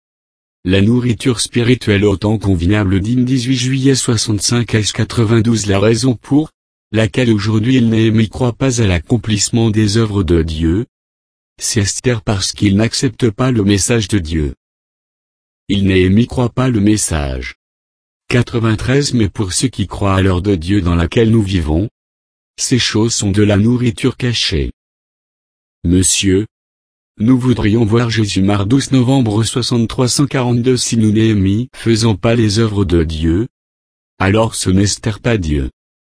La nourriture spirituelle au temps convenable. 18 juillet 65 S 92. La raison pour laquelle aujourd'hui il ne croit pas à l'accomplissement des œuvres de Dieu, c'est Esther parce qu'il n'accepte pas le message de Dieu. Il ne croit pas le message. 93. Mais pour ceux qui croient à l'heure de Dieu dans laquelle nous vivons, ces choses sont de la nourriture cachée. Monsieur, nous voudrions voir Jésus. 12 novembre 63-142. Si nous Néhémie faisons pas les œuvres de Dieu, alors ce n'est pas Dieu.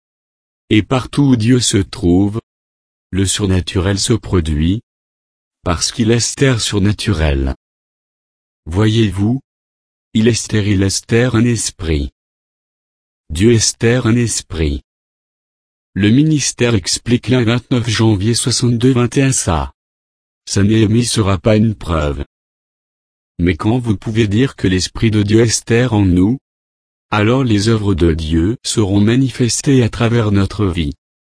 Et partout où Dieu se trouve, le surnaturel se produit, parce qu'il est surnaturel. Voyez-vous, il est un esprit. Dieu est un esprit. Le ministère explique le 29 janvier 62-21 ça. Ça Néhémie sera pas une preuve. Mais quand vous pouvez dire que l'Esprit de Dieu est en nous, alors les œuvres de Dieu seront manifestées à travers notre vie.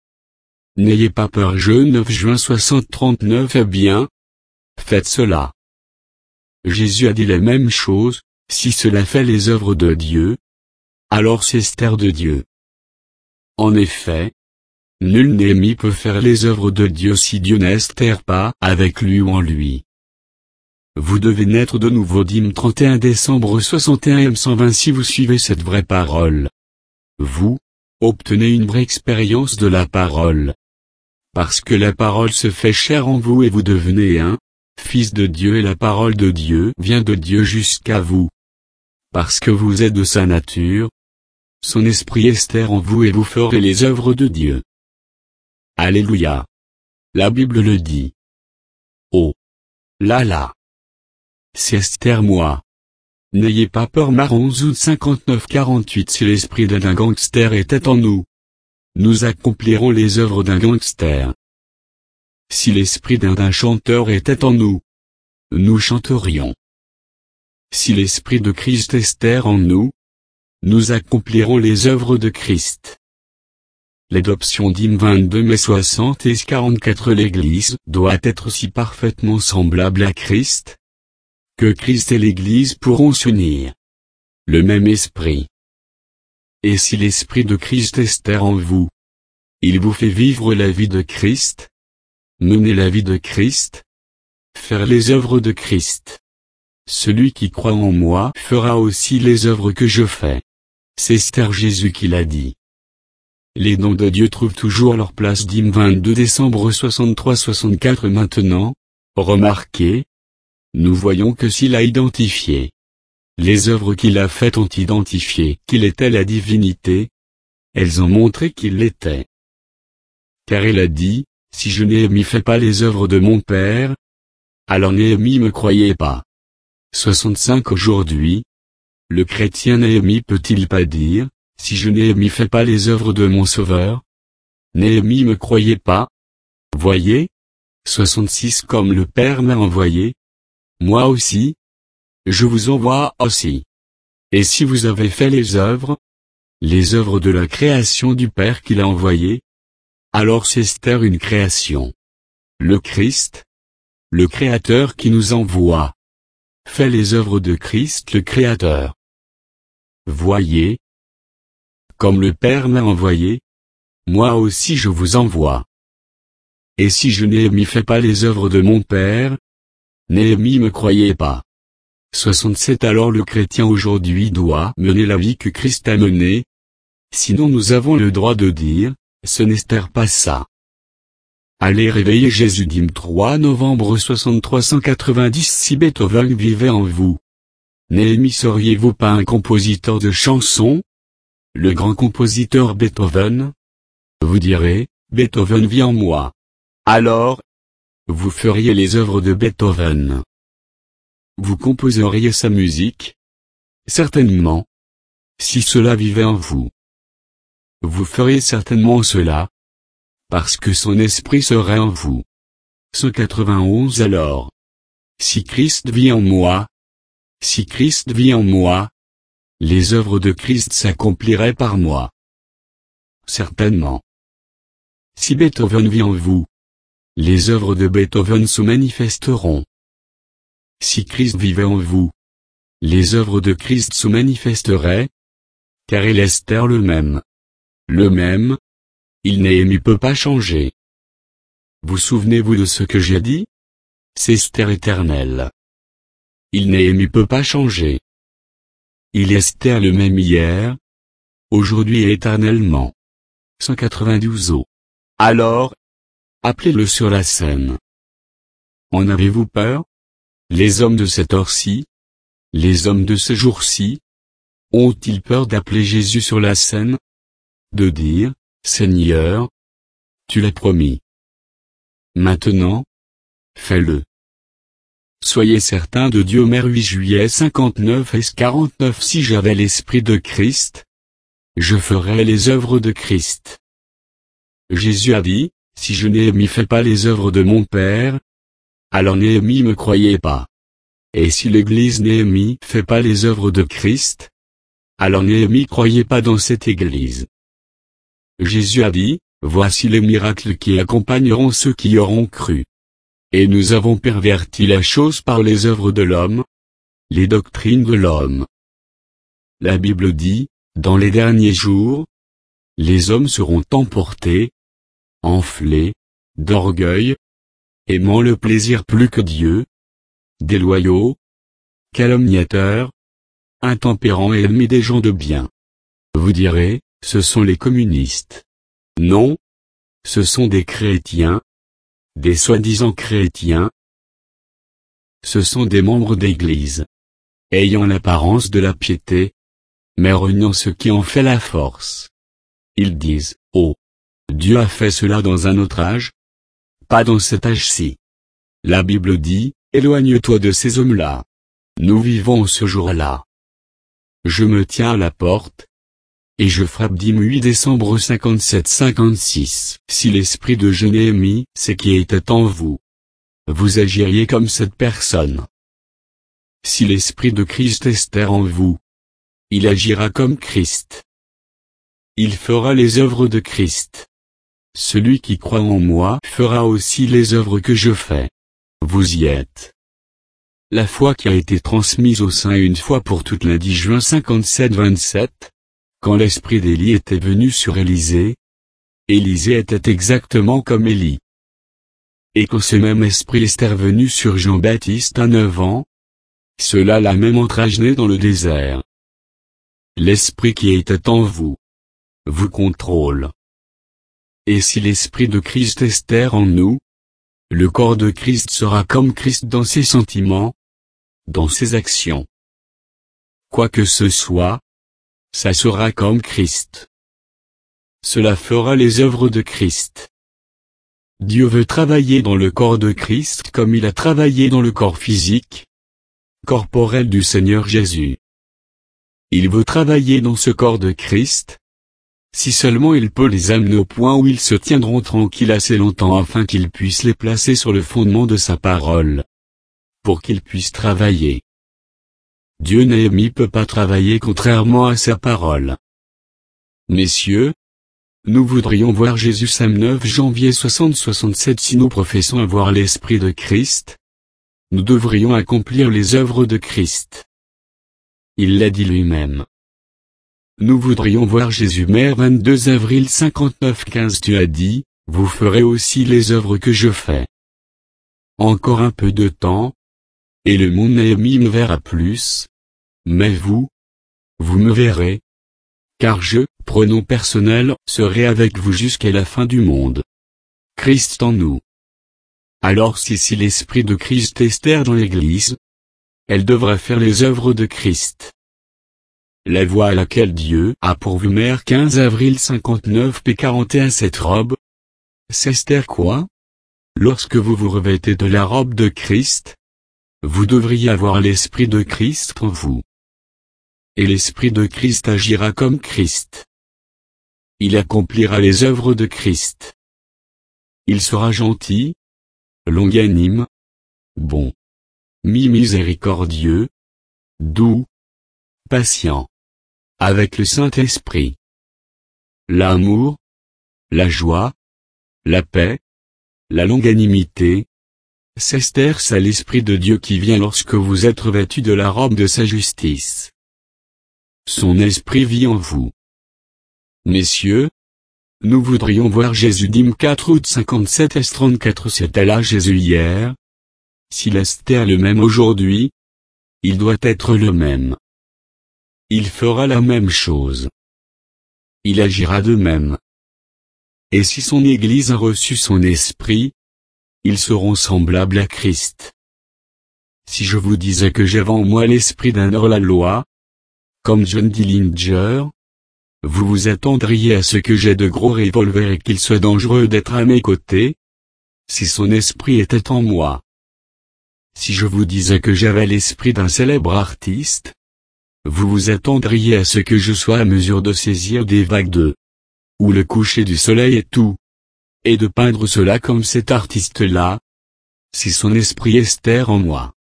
N'ayez pas peur. 9 juin 60-39. Eh bien, faites cela. Jésus a dit la même chose, si cela fait les œuvres de Dieu, alors c'est Esther de Dieu. En effet, nul Néhémie peut faire les œuvres de Dieu si Dieu n'est pas avec lui ou en lui. Vous devez naître de nouveau. 31 décembre 61 M 120. Si vous suivez cette vraie parole, vous obtenez une vraie expérience de la parole. Parce que la parole se fait chair en vous et vous devenez un fils de Dieu et la parole de Dieu vient de Dieu jusqu'à vous. Parce que vous êtes de sa nature, son esprit est en vous et vous ferez les œuvres de Dieu. Alléluia. La Bible le dit. Oh là là. C'est Esther moi. N'ayez pas peur. 11 août 59-48. Si l'esprit d'un gangster était en nous, nous accomplirons les œuvres d'un gangster. Si l'esprit d'un chanteur était en nous, nous chanterions. Si l'esprit de Christ est en nous, nous accomplirons les œuvres de Christ. L'adoption. 22 mai 60 et 44. L'Église doit être si parfaitement semblable à Christ, que Christ et l'Église pourront s'unir. Le même esprit. Et si l'Esprit de Christ Esther en vous, il vous fait vivre la vie de Christ, mener la vie de Christ, faire les œuvres de Christ. Celui qui croit en moi fera aussi les œuvres que je fais. C'est Esther Jésus qui l'a dit. Les dons de Dieu trouvent toujours leur place. Dîme 22 décembre 63-64. Maintenant, remarquez, nous voyons que s'il a identifié les œuvres qu'il a faites ont identifié qu'il était la divinité, elles ont montré qu'il l'était. Car il a dit, si je Néhémie fais pas les œuvres de mon Père, alors Néhémie me croyait pas. 65. Aujourd'hui, le chrétien Néhémie peut-il pas dire, si je Néhémie fais pas les œuvres de mon Sauveur, Néhémie me croyait pas? Voyez, 66. Comme le Père m'a envoyé, moi aussi, je vous envoie aussi. Et si vous avez fait les œuvres de la création du Père qu'il a envoyé, alors c'est Esther une création. Le Christ, le Créateur qui nous envoie, fait les œuvres de Christ le Créateur. Voyez, comme le Père m'a envoyé, moi aussi je vous envoie. Et si je Néhémie fais pas les œuvres de mon Père, Néhémie me croyait pas. 67. Alors le chrétien aujourd'hui doit mener la vie que Christ a menée, sinon nous avons le droit de dire, ce n'Esther pas ça. Allez réveiller Jésus. Dîme 3 novembre 63-190. Si Beethoven vivait en vous, Néhémie seriez-vous pas un compositeur de chansons? Le grand compositeur Beethoven? Vous direz, Beethoven vit en moi. Alors, vous feriez les œuvres de Beethoven. Vous composeriez sa musique? Certainement. Si cela vivait en vous. Vous feriez certainement cela, parce que son esprit serait en vous. 191. Alors, si Christ vit en moi, les œuvres de Christ s'accompliraient par moi. Certainement. Si Beethoven vit en vous, les œuvres de Beethoven se manifesteront. Si Christ vivait en vous, les œuvres de Christ se manifesteraient, car il est Esther le même. Le même, il Néhémie peut pas changer. Vous souvenez-vous de ce que j'ai dit? C'est Esther éternelle. Il Néhémie peut pas changer. Il est Esther le même hier, aujourd'hui et éternellement. 192 O. Alors, appelez-le sur la scène. En avez-vous peur? Les hommes de cette heure-ci, les hommes de ce jour-ci, ont-ils peur d'appeler Jésus sur la scène? De dire, Seigneur, tu l'as promis. Maintenant, fais-le. Soyez certains de Dieu. Mère 8 juillet 59 S 49. Si j'avais l'Esprit de Christ, je ferais les œuvres de Christ. Jésus a dit, si je Néhémie fais pas les œuvres de mon Père, alors Néhémie me croyait pas. Et si l'église Néhémie fait pas les œuvres de Christ, alors Néhémie croyait pas dans cette église. Jésus a dit, voici les miracles qui accompagneront ceux qui auront cru. Et nous avons perverti la chose par les œuvres de l'homme, les doctrines de l'homme. La Bible dit, dans les derniers jours, les hommes seront emportés, enflés, d'orgueil, aimant le plaisir plus que Dieu, déloyaux, calomniateurs, intempérants et ennemis des gens de bien. Vous direz, ce sont les communistes. Non, ce sont des chrétiens, des soi-disant chrétiens. Ce sont des membres d'église, ayant l'apparence de la piété, mais reniant ce qui en fait la force. Ils disent, oh, Dieu a fait cela dans un autre âge, pas dans cet âge-ci. La Bible dit, éloigne-toi de ces hommes-là. Nous vivons ce jour-là. Je me tiens à la porte, et je frappe. Dîme 8 décembre 57-56. Si l'esprit de Néhémie, c'est qui était en vous, vous agiriez comme cette personne. Si l'esprit de Christ Esther en vous, il agira comme Christ. Il fera les œuvres de Christ. Celui qui croit en moi fera aussi les œuvres que je fais. Vous y êtes. La foi qui a été transmise au sein une fois pour toutes lundi juin 57-27. Quand l'esprit d'Élie était venu sur Élisée, Élisée était exactement comme Élie. Et quand ce même esprit est revenu sur Jean-Baptiste à 9 ans, cela l'a même entraîné dans le désert. L'esprit qui était en vous contrôle. Et si l'esprit de Christ est en nous, le corps de Christ sera comme Christ dans ses sentiments, dans ses actions. Quoi que ce soit, ça sera comme Christ. Cela fera les œuvres de Christ. Dieu veut travailler dans le corps de Christ comme il a travaillé dans le corps physique, corporel du Seigneur Jésus. Il veut travailler dans ce corps de Christ, si seulement il peut les amener au point où ils se tiendront tranquilles assez longtemps afin qu'il puisse les placer sur le fondement de sa parole, pour qu'ils puissent travailler. Dieu Néhémie peut pas travailler contrairement à sa parole. Messieurs, nous voudrions voir Jésus Sam 9 janvier 60-67. Si nous professons avoir l'Esprit de Christ, nous devrions accomplir les œuvres de Christ. Il l'a dit lui-même. Nous voudrions voir Jésus Mère 22 avril 59-15. Tu as dit, vous ferez aussi les œuvres que je fais. Encore un peu de temps, et le monde Néhémie me verra plus, mais vous me verrez, car je, pronom personnel, serai avec vous jusqu'à la fin du monde. Christ en nous. Alors si l'Esprit de Christ est dans l'Église, elle devra faire les œuvres de Christ. La voie à laquelle Dieu a pourvu Mère 15 avril 59 p 41. Cette robe, c'est quoi? Lorsque vous vous revêtez de la robe de Christ, vous devriez avoir l'Esprit de Christ en vous. Et l'Esprit de Christ agira comme Christ. Il accomplira les œuvres de Christ. Il sera gentil, longanime, bon, miséricordieux, doux, patient, avec le Saint-Esprit. L'amour, la joie, la paix, la longanimité, c'est ça l'Esprit de Dieu qui vient lorsque vous êtes revêtus de la robe de sa justice. Son esprit vit en vous. Messieurs, nous voudrions voir Jésus Dîme 4 août 57 S 34. C'était là Jésus hier. S'il est le même aujourd'hui, il doit être le même. Il fera la même chose. Il agira de même. Et si son Église a reçu son esprit, ils seront semblables à Christ. Si je vous disais que j'avais en moi l'esprit d'un hors-la-loi, comme John Dillinger, vous vous attendriez à ce que j'ai de gros revolvers et qu'il soit dangereux d'être à mes côtés, si son esprit était en moi. Si je vous disais que j'avais l'esprit d'un célèbre artiste, vous vous attendriez à ce que je sois à mesure de saisir des vagues de ou le coucher du soleil et tout, et de peindre cela comme cet artiste-là, si son esprit est en moi.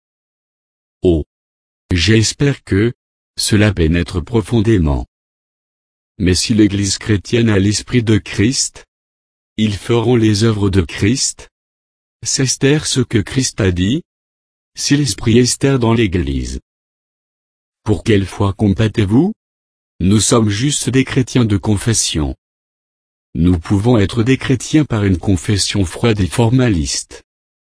Oh! J'espère que cela pénètre profondément. Mais si l'Église chrétienne a l'Esprit de Christ, ils feront les œuvres de Christ. C'est ce que Christ a dit. Si l'Esprit est dans l'Église. Pour quelle foi combattez-vous? Nous sommes juste des chrétiens de confession. Nous pouvons être des chrétiens par une confession froide et formaliste.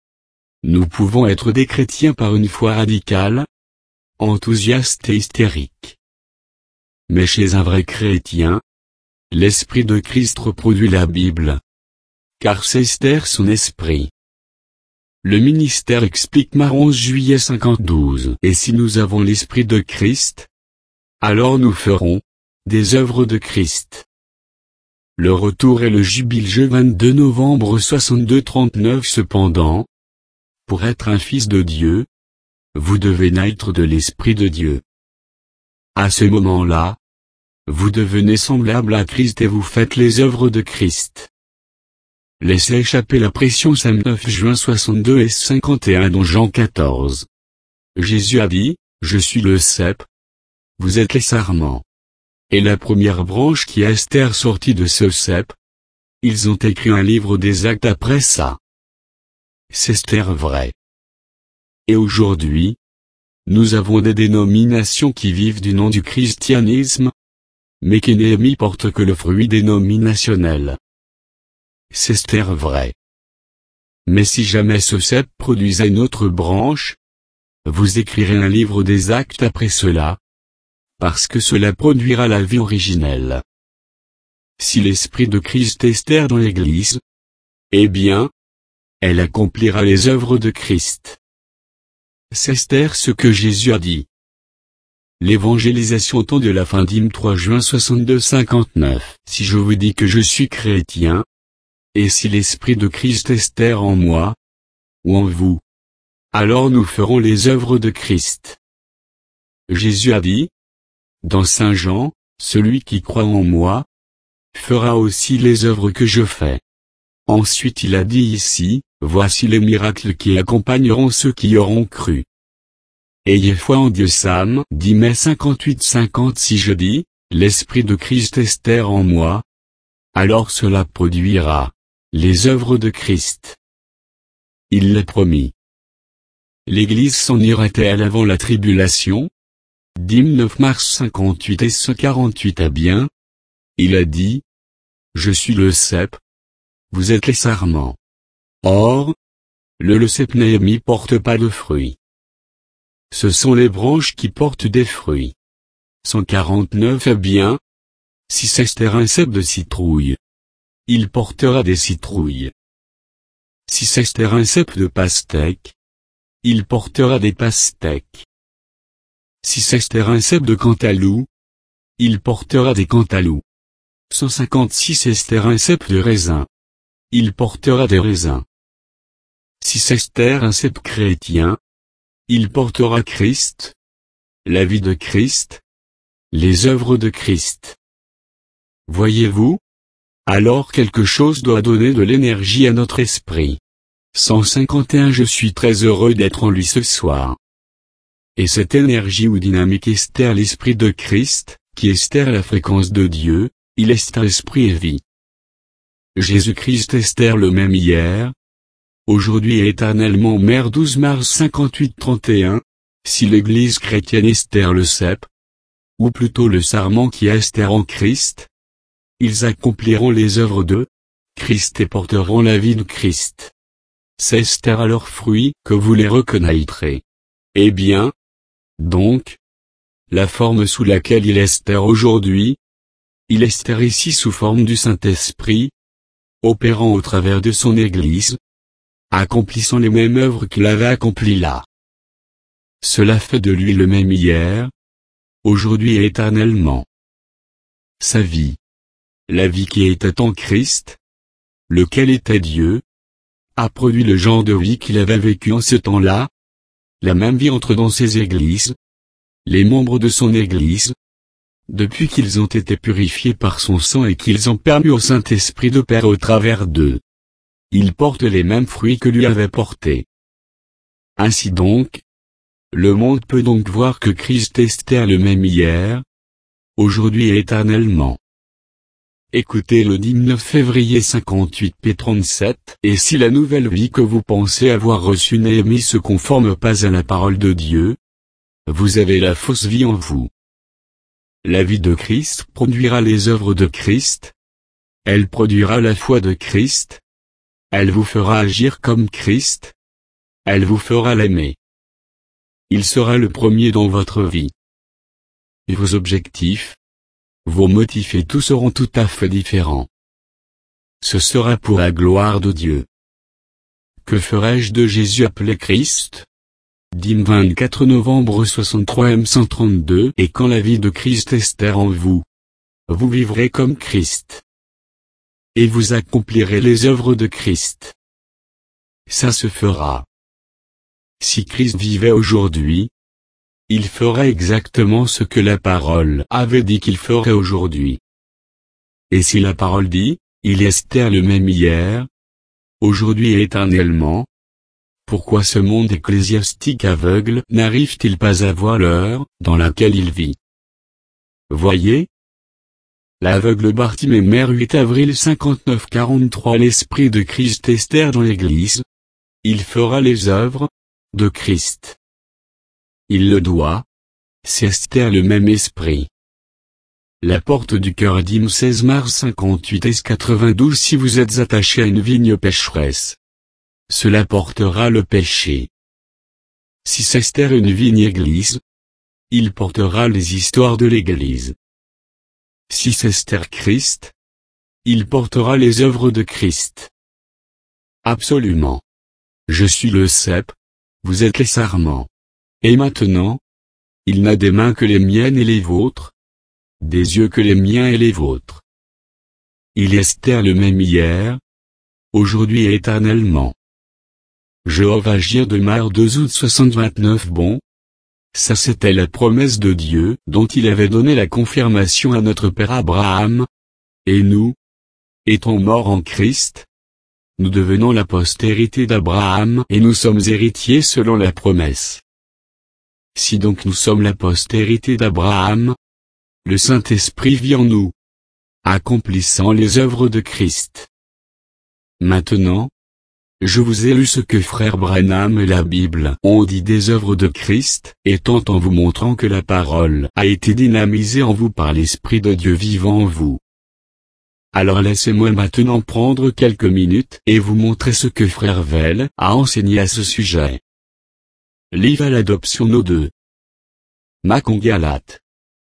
Nous pouvons être des chrétiens par une foi radicale, enthousiaste et hystérique. Mais chez un vrai chrétien, l'Esprit de Christ reproduit la Bible. Car c'est son esprit. Le ministère explique 11 juillet 52. Et si nous avons l'Esprit de Christ, alors nous ferons des œuvres de Christ. Le retour est le jubile 22 novembre 62-39. Cependant, pour être un fils de Dieu, vous devez naître de l'Esprit de Dieu. À ce moment-là, vous devenez semblable à Christ et vous faites les œuvres de Christ. Laissez échapper la pression. Sam 9 juin 62 et 51 dans Jean 14. Jésus a dit, je suis le cep. Vous êtes les sarments. Et la première branche qui est sortie de ce cep. Ils ont écrit un livre des actes après ça. C'est vrai. Et aujourd'hui, nous avons des dénominations qui vivent du nom du christianisme. mais qu'Néhémie porte que le fruit dénominationnel. C'est Esther vrai. Mais si jamais ce cep produisait une autre branche, vous écrirez un livre des actes après cela, parce que cela produira la vie originelle. Si l'Esprit de Christ est Esther dans l'Église, eh bien, elle accomplira les œuvres de Christ. C'est Esther ce que Jésus a dit. L'évangélisation temps de la fin d'hymne 3 juin 62-59. Si je vous dis que je suis chrétien, et si l'Esprit de Christ est Esther en moi, ou en vous, alors nous ferons les œuvres de Christ. Jésus a dit, dans Saint Jean, celui qui croit en moi, fera aussi les œuvres que je fais. Ensuite il a dit ici, voici les miracles qui accompagneront ceux qui y auront cru. Ayez foi en Dieu. Sam 10 mai 58-50. Si je dis, l'Esprit de Christ est Esther en moi, alors cela produira les œuvres de Christ. Il l'a promis. L'Église s'en irait-elle avant la tribulation? Dîme 9 mars 58 et ce 48 à bien. Il a dit, je suis le cep, vous êtes les sarments. Or, le cep Néhémie porte pas de fruits. Ce sont les branches qui portent des fruits. 149 à bien. Si c'est Esther un cep de citrouille, il portera des citrouilles. Si c'est Esther un cep de pastèque, il portera des pastèques. Si c'est Esther un cep de cantalou, il portera des cantalous. 156 Esther un cep de raisin, il portera des raisins. Si c'est Esther un cep chrétien, il portera Christ, la vie de Christ, les œuvres de Christ. Voyez-vous? Alors quelque chose doit donner de l'énergie à notre esprit. 151 Je suis très heureux d'être en lui ce soir. Et cette énergie ou dynamique Esther l'Esprit de Christ, qui Esther la fréquence de Dieu, il Esther esprit et vie. Jésus-Christ Esther le même hier, aujourd'hui et éternellement Mère 12 mars 58-31, si l'Église chrétienne Esther le cep, ou plutôt le sarment qui a Esther en Christ, ils accompliront les œuvres de Christ et porteront la vie de Christ. C'est Esther à leurs fruits que vous les reconnaîtrez. Eh bien, donc, la forme sous laquelle il Esther aujourd'hui, il Esther ici sous forme du Saint-Esprit, opérant au travers de son Église, accomplissant les mêmes œuvres qu'il avait accomplies là. Cela fait de lui le même hier, aujourd'hui et éternellement. Sa vie, la vie qui était en Christ, lequel était Dieu, a produit le genre de vie qu'il avait vécu en ce temps-là. La même vie entre dans ses églises, les membres de son Église, depuis qu'ils ont été purifiés par son sang et qu'ils ont permis au Saint-Esprit d'opérer au travers d'eux. Ils portent les mêmes fruits que lui avait portés. Ainsi donc, le monde peut donc voir que Christ est Esther le même hier, aujourd'hui et éternellement. Écoutez le 19 février 58 p37. Et si la nouvelle vie que vous pensez avoir reçue Néhémie se conforme pas à la parole de Dieu, vous avez la fausse vie en vous. La vie de Christ produira les œuvres de Christ. Elle produira la foi de Christ. Elle vous fera agir comme Christ. Elle vous fera l'aimer. Il sera le premier dans votre vie. Et vos objectifs, vos motifs et tout seront tout à fait différents. Ce sera pour la gloire de Dieu. Que ferai-je de Jésus appelé Christ? Dîme 24 novembre 63 M 132. Et quand la vie de Christ Esther en vous, vous vivrez comme Christ. Et vous accomplirez les œuvres de Christ. Ça se fera. Si Christ vivait aujourd'hui, il ferait exactement ce que la parole avait dit qu'il ferait aujourd'hui. Et si la parole dit, il est Esther le même hier, aujourd'hui et éternellement, pourquoi ce monde ecclésiastique aveugle n'arrive-t-il pas à voir l'heure dans laquelle il vit? Voyez, l'aveugle Bartimée Mère 8 avril 59-43 L'Esprit de Christ Esther dans l'Église, il fera les œuvres de Christ. Il le doit, c'est Esther le même esprit. La porte du cœur Dim 16 mars 58 S 92. Si vous êtes attaché à une vigne pécheresse, cela portera le péché. Si Esther une vigne église, il portera les histoires de l'église. Si Esther Christ, il portera les œuvres de Christ. Absolument. Je suis le cep, vous êtes les sarments. Et maintenant, il n'a des mains que les miennes et les vôtres, des yeux que les miens et les vôtres. Il est Esther le même hier, aujourd'hui et éternellement. Jéhovah Jireh de Mar 2 août 60-29. Bon, ça c'était la promesse de Dieu dont il avait donné la confirmation à notre père Abraham. Et nous, étant morts en Christ, nous devenons la postérité d'Abraham et nous sommes héritiers selon la promesse. Si donc nous sommes la postérité d'Abraham, le Saint-Esprit vit en nous, accomplissant les œuvres de Christ. Maintenant, je vous ai lu ce que frère Branham et la Bible ont dit des œuvres de Christ, étant en vous montrant que la parole a été dynamisée en vous par l'Esprit de Dieu vivant en vous. Alors laissez-moi maintenant prendre quelques minutes et vous montrer ce que frère Vell a enseigné à ce sujet. Livre à l'adoption nos 2. Macon Galate.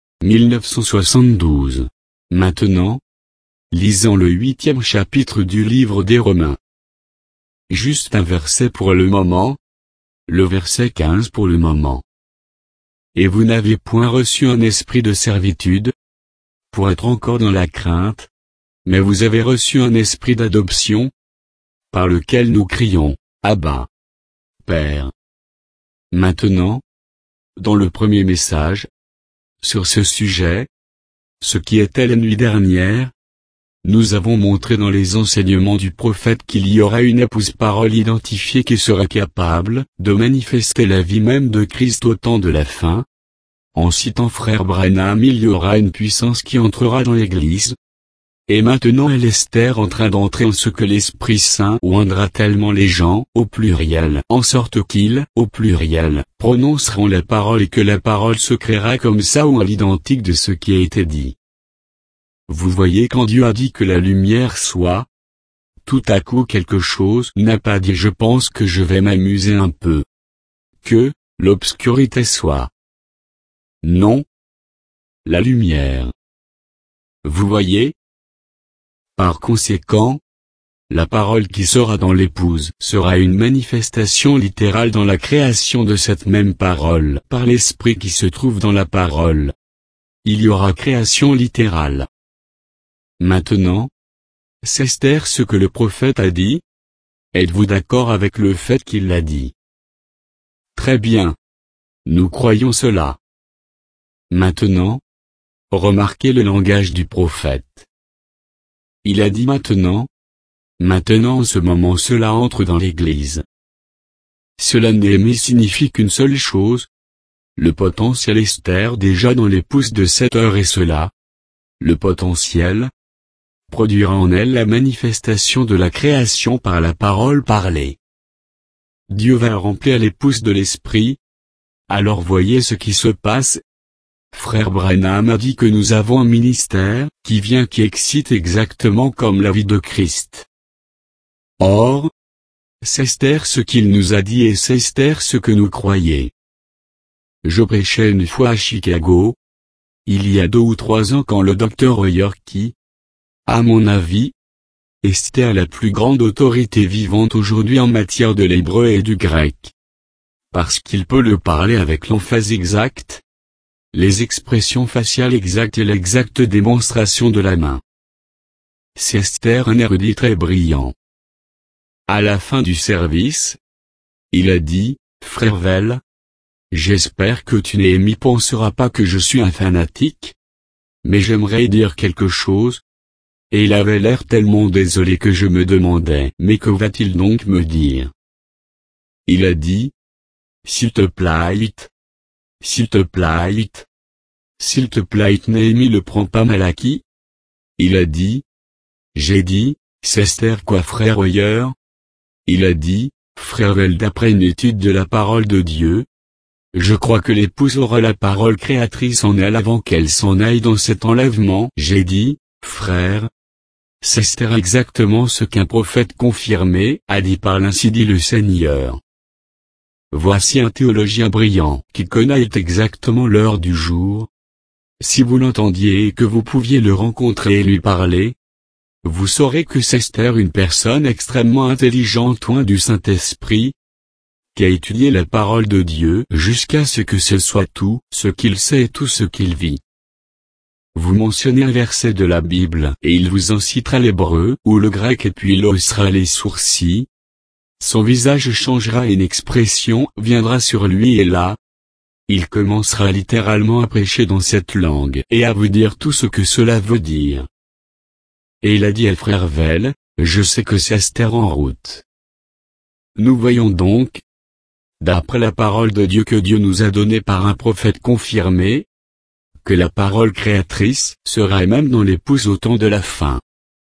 1972. Maintenant, lisons le 8e chapitre du livre des Romains. Juste un verset pour le moment. Le verset 15 pour le moment. Et vous n'avez point reçu un esprit de servitude, pour être encore dans la crainte, mais vous avez reçu un esprit d'adoption, par lequel nous crions, Abba, Père. Maintenant, dans le premier message, sur ce sujet, ce qui était la nuit dernière, nous avons montré dans les enseignements du prophète qu'il y aura une épouse parole identifiée qui sera capable de manifester la vie même de Christ au temps de la fin. En citant frère Branham, il y aura une puissance qui entrera dans l'Église. Et maintenant elle est Esther en train d'entrer en ce que l'Esprit Saint oindra tellement les gens, au pluriel, en sorte qu'ils, au pluriel, prononceront la parole et que la parole se créera comme ça ou à l'identique de ce qui a été dit. Vous voyez quand Dieu a dit que la lumière soit, tout à coup quelque chose n'a pas dit je pense que je vais m'amuser un peu. Que, l'obscurité soit. Non. La lumière. Vous voyez? Par conséquent, la parole qui sera dans l'épouse sera une manifestation littérale dans la création de cette même parole par l'esprit qui se trouve dans la parole. Il y aura création littérale. Maintenant, c'est Esther ce que le prophète a dit? Êtes-vous d'accord avec le fait qu'il l'a dit? Très bien. Nous croyons cela. Maintenant, remarquez le langage du prophète. Il a dit maintenant en ce moment cela entre dans l'Église. Cela n'est signifie qu'une seule chose. Le potentiel Esther déjà dans l'épouse de cette heure et cela. Le potentiel produira en elle la manifestation de la création par la parole parlée. Dieu va remplir l'épouse de l'Esprit. Alors voyez ce qui se passe. Frère Branham a dit que nous avons un ministère qui excite exactement comme la vie de Christ. Or, c'est Esther ce qu'il nous a dit et c'est Esther ce que nous croyons. Je prêchais une fois à Chicago, il y a 2 ou 3 ans quand le docteur Hoyer qui, à mon avis, Esther la plus grande autorité vivante aujourd'hui en matière de l'hébreu et du grec. Parce qu'il peut le parler avec l'emphase exacte, les expressions faciales exactes et l'exacte démonstration de la main. C'est Esther un érudit très brillant. À la fin du service, il a dit, frère Vell, j'espère que tu n'y penseras pas que je suis un fanatique, mais j'aimerais dire quelque chose. Et il avait l'air tellement désolé que je me demandais, mais que va-t-il donc me dire? Il a dit, s'il te plaît, Néhémie le prend pas mal à qui? Il a dit, j'ai dit, c'est Esther quoi frère Hoyer? Il a dit, frère Vell d'après une étude de la parole de Dieu, Je crois que l'épouse aura la parole créatrice en elle avant qu'elle s'en aille dans cet enlèvement. J'ai dit, frère, c'est Esther exactement ce qu'un prophète confirmé a dit par l'ainsi dit le Seigneur. Voici un théologien brillant qui connaît exactement l'heure du jour. Si vous l'entendiez et que vous pouviez le rencontrer et lui parler, vous saurez que c'est Esther, une personne extrêmement intelligente loin du Saint-Esprit, qui a étudié la parole de Dieu jusqu'à ce que ce soit tout ce qu'il sait et tout ce qu'il vit. Vous mentionnez un verset de la Bible et il vous en citera l'hébreu ou le grec et puis il haussera les sourcils. Son visage changera et une expression viendra sur lui et là, il commencera littéralement à prêcher dans cette langue et à vous dire tout ce que cela veut dire. Et il a dit à frère Vell, je sais que c'est Esther en route. Nous voyons donc, d'après la parole de Dieu que Dieu nous a donnée par un prophète confirmé, que la parole créatrice sera même dans l'épouse au temps de la fin.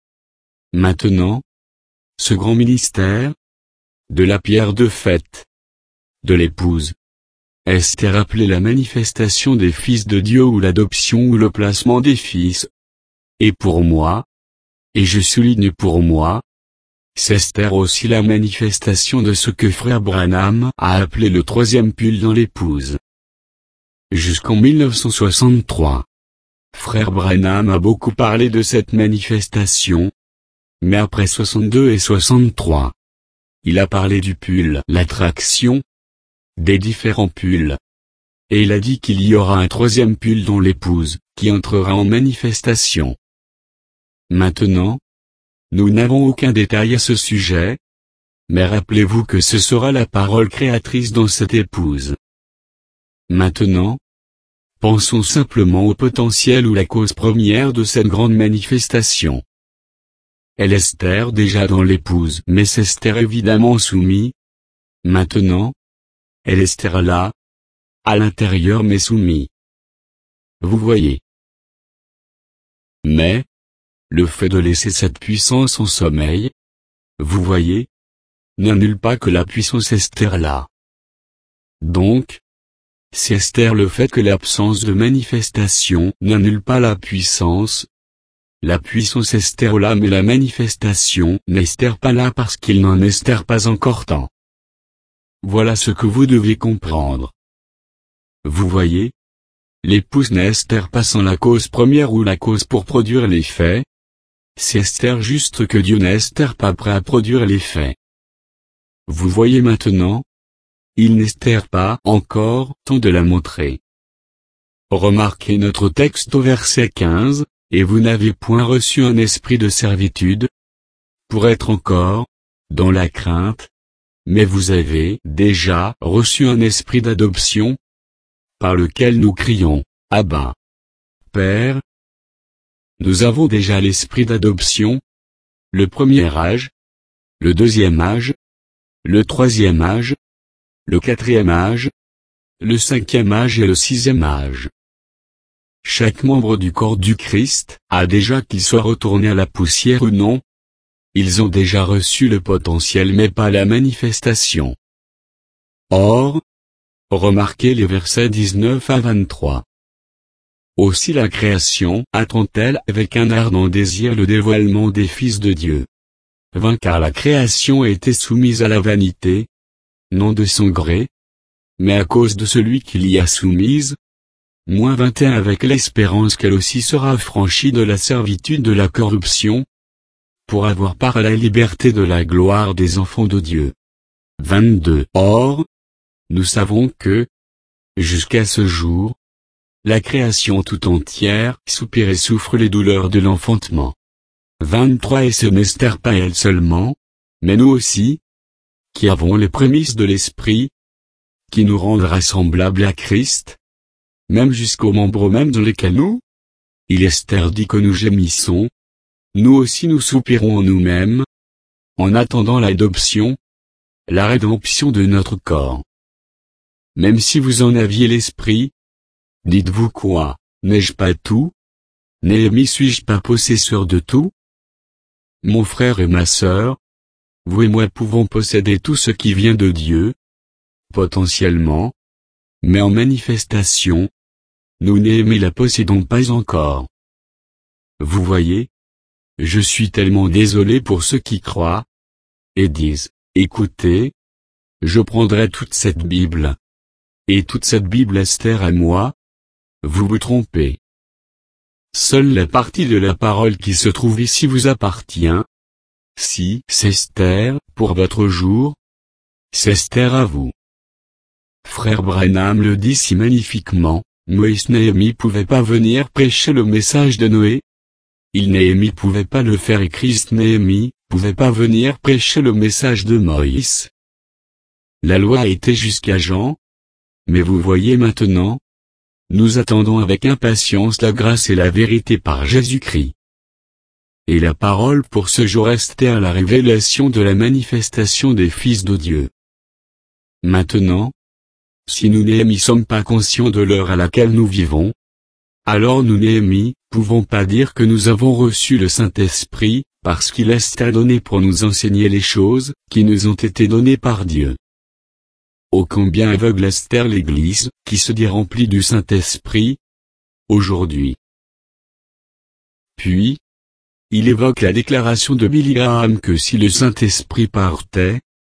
Maintenant, ce grand ministère, de la pierre de fête, de l'épouse, Esther appelée la manifestation des fils de Dieu ou l'adoption ou le placement des fils. Et pour moi, et je souligne pour moi, c'est Esther aussi la manifestation de ce que frère Branham a appelé le troisième pull dans l'épouse. Jusqu'en 1963, frère Branham a beaucoup parlé de cette manifestation, mais après 62 et 63, il a parlé du pull, l'attraction, des différents pulls. Et il a dit qu'il y aura un troisième pull dans l'épouse, qui entrera en manifestation. Maintenant, nous n'avons aucun détail à ce sujet, mais rappelez-vous que ce sera la parole créatrice dans cette épouse. Maintenant, pensons simplement au potentiel ou la cause première de cette grande manifestation. Elle est Esther déjà dans l'épouse, mais c'est Esther évidemment soumis. Maintenant, elle est Esther là, à l'intérieur mais soumis. Vous voyez. Mais, le fait de laisser cette puissance en sommeil, vous voyez, n'annule pas que la puissance Esther là. Donc, c'est Esther le fait que l'absence de manifestation n'annule pas la puissance Esther là mais la manifestation n'Esther pas là parce qu'il n'en Esther pas encore tant. Voilà ce que vous devez comprendre. Vous voyez, l'épouse n'Esther pas sans la cause première ou la cause pour produire l'effet. C'est Esther juste que Dieu n'Esther pas prêt à produire l'effet. Vous voyez maintenant, il n'Esther pas encore temps de la montrer. Remarquez notre texte au verset 15, et vous n'avez point reçu un esprit de servitude, pour être encore, dans la crainte, mais vous avez déjà reçu un esprit d'adoption, par lequel nous crions, Abba, Père. Nous avons déjà l'esprit d'adoption, le premier âge, le deuxième âge, le troisième âge, le quatrième âge, le cinquième âge et le sixième âge. Chaque membre du corps du Christ a déjà qu'il soit retourné à la poussière ou non. Ils ont déjà reçu le potentiel mais pas la manifestation. Or, remarquez les versets 19 à 23. Aussi la création attend-elle avec un ardent désir le dévoilement des fils de Dieu. Car la création était soumise à la vanité, non de son gré, mais à cause de celui qui l'y a soumise. Moins 21 avec l'espérance qu'elle aussi sera affranchie de la servitude de la corruption, pour avoir part à la liberté de la gloire des enfants de Dieu. 22. Or, nous savons que, jusqu'à ce jour, la création tout entière soupire et souffre les douleurs de l'enfantement. 23 Et ce n'Esther pas elle seulement, mais nous aussi, qui avons les prémices de l'Esprit, qui nous rendra semblables à Christ, même jusqu'aux membres mêmes dans lesquels nous, il Esther dit que nous gémissons, nous aussi nous soupirons en nous-mêmes, en attendant l'adoption, la rédemption de notre corps. Même si vous en aviez l'esprit, dites-vous quoi, n'ai-je pas tout? Néhémie suis-je pas possesseur de tout? Mon frère et ma sœur, vous et moi pouvons posséder tout ce qui vient de Dieu, potentiellement, Mais en manifestation, nous Néhémie la possédons pas encore. Vous voyez, je suis tellement désolé pour ceux qui croient, et disent, écoutez, je prendrai toute cette Bible. Et toute cette Bible Esther à moi. Vous vous trompez. Seule la partie de la parole qui se trouve ici vous appartient. Si c'est Esther, pour votre jour, c'est Esther à vous. Frère Branham le dit si magnifiquement, Moïse Néhémie pouvait pas venir prêcher le message de Noé. Néhémie pouvait pas le faire et Christ Néhémie pouvait pas venir prêcher le message de Moïse. La loi a été jusqu'à Jean. Mais vous voyez maintenant, nous attendons avec impatience la grâce et la vérité par Jésus-Christ. Et la parole pour ce jour Esther la révélation de la manifestation des fils de Dieu. Maintenant, si nous Néhémie sommes pas conscients de l'heure à laquelle nous vivons, alors nous Néhémie, pouvons pas dire que nous avons reçu le Saint-Esprit, parce qu'il est donné pour nous enseigner les choses, qui nous ont été données par Dieu. Ô combien aveugle Esther l'Église, qui se dit remplie du Saint-Esprit, aujourd'hui. Puis, il évoque la déclaration de Billy Graham que si le Saint-Esprit partait,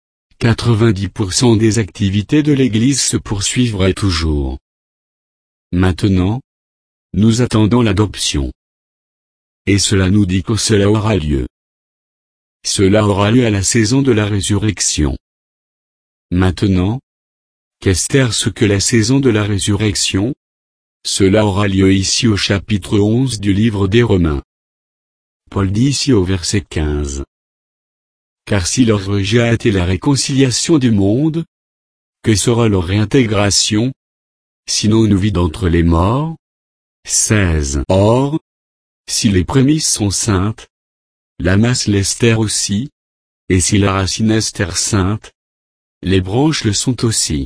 90% des activités de l'Église se poursuivraient toujours. Maintenant, nous attendons l'adoption. Et cela nous dit que cela aura lieu. Cela aura lieu à la saison de la résurrection. Maintenant, qu'Esther ce que la saison de la résurrection? Cela aura lieu ici au chapitre 11 du livre des Romains. Paul dit ici au verset 15. Car si leur rejet a été la réconciliation du monde, que sera leur réintégration? Sinon une vie d'entre les morts? 16. Or, si les prémices sont saintes, la masse l'Esther aussi, et si la racine Esther sainte, les branches le sont aussi.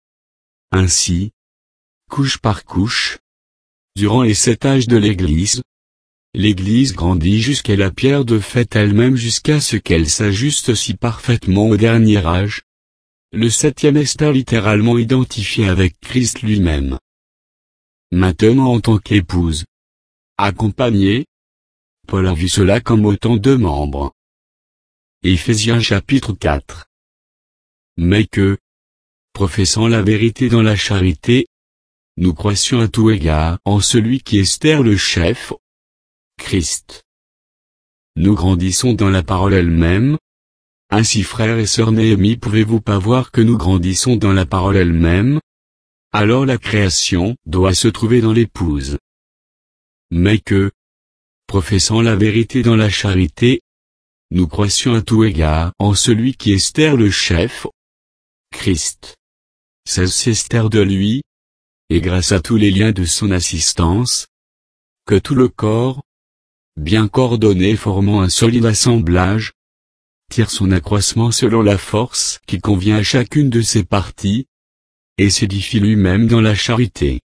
Ainsi, couche par couche, durant les 7 âges de l'Église, l'Église grandit jusqu'à la pierre de fait elle-même jusqu'à ce qu'elle s'ajuste si parfaitement au dernier âge. Le 7e Esther littéralement identifié avec Christ lui-même. Maintenant en tant qu'épouse, accompagnée, Paul a vu cela comme autant de membres. Éphésiens chapitre 4. Mais que, professant la vérité dans la charité, nous croissions à tout égard en celui qui est Esther le chef, Christ. Nous grandissons dans la parole elle-même. Ainsi frères et sœurs Néhémie pouvez-vous pas voir que nous grandissons dans la parole elle-même? Alors la création doit se trouver dans l'épouse. Mais que, professant la vérité dans la charité, nous croissions à tout égard en celui qui est Esther le chef, Christ. C'est Esther de lui, et grâce à tous les liens de son assistance, que tout le corps, bien coordonné formant un solide assemblage, tire son accroissement selon la force qui convient à chacune de ses parties, et s'édifie lui-même dans la charité.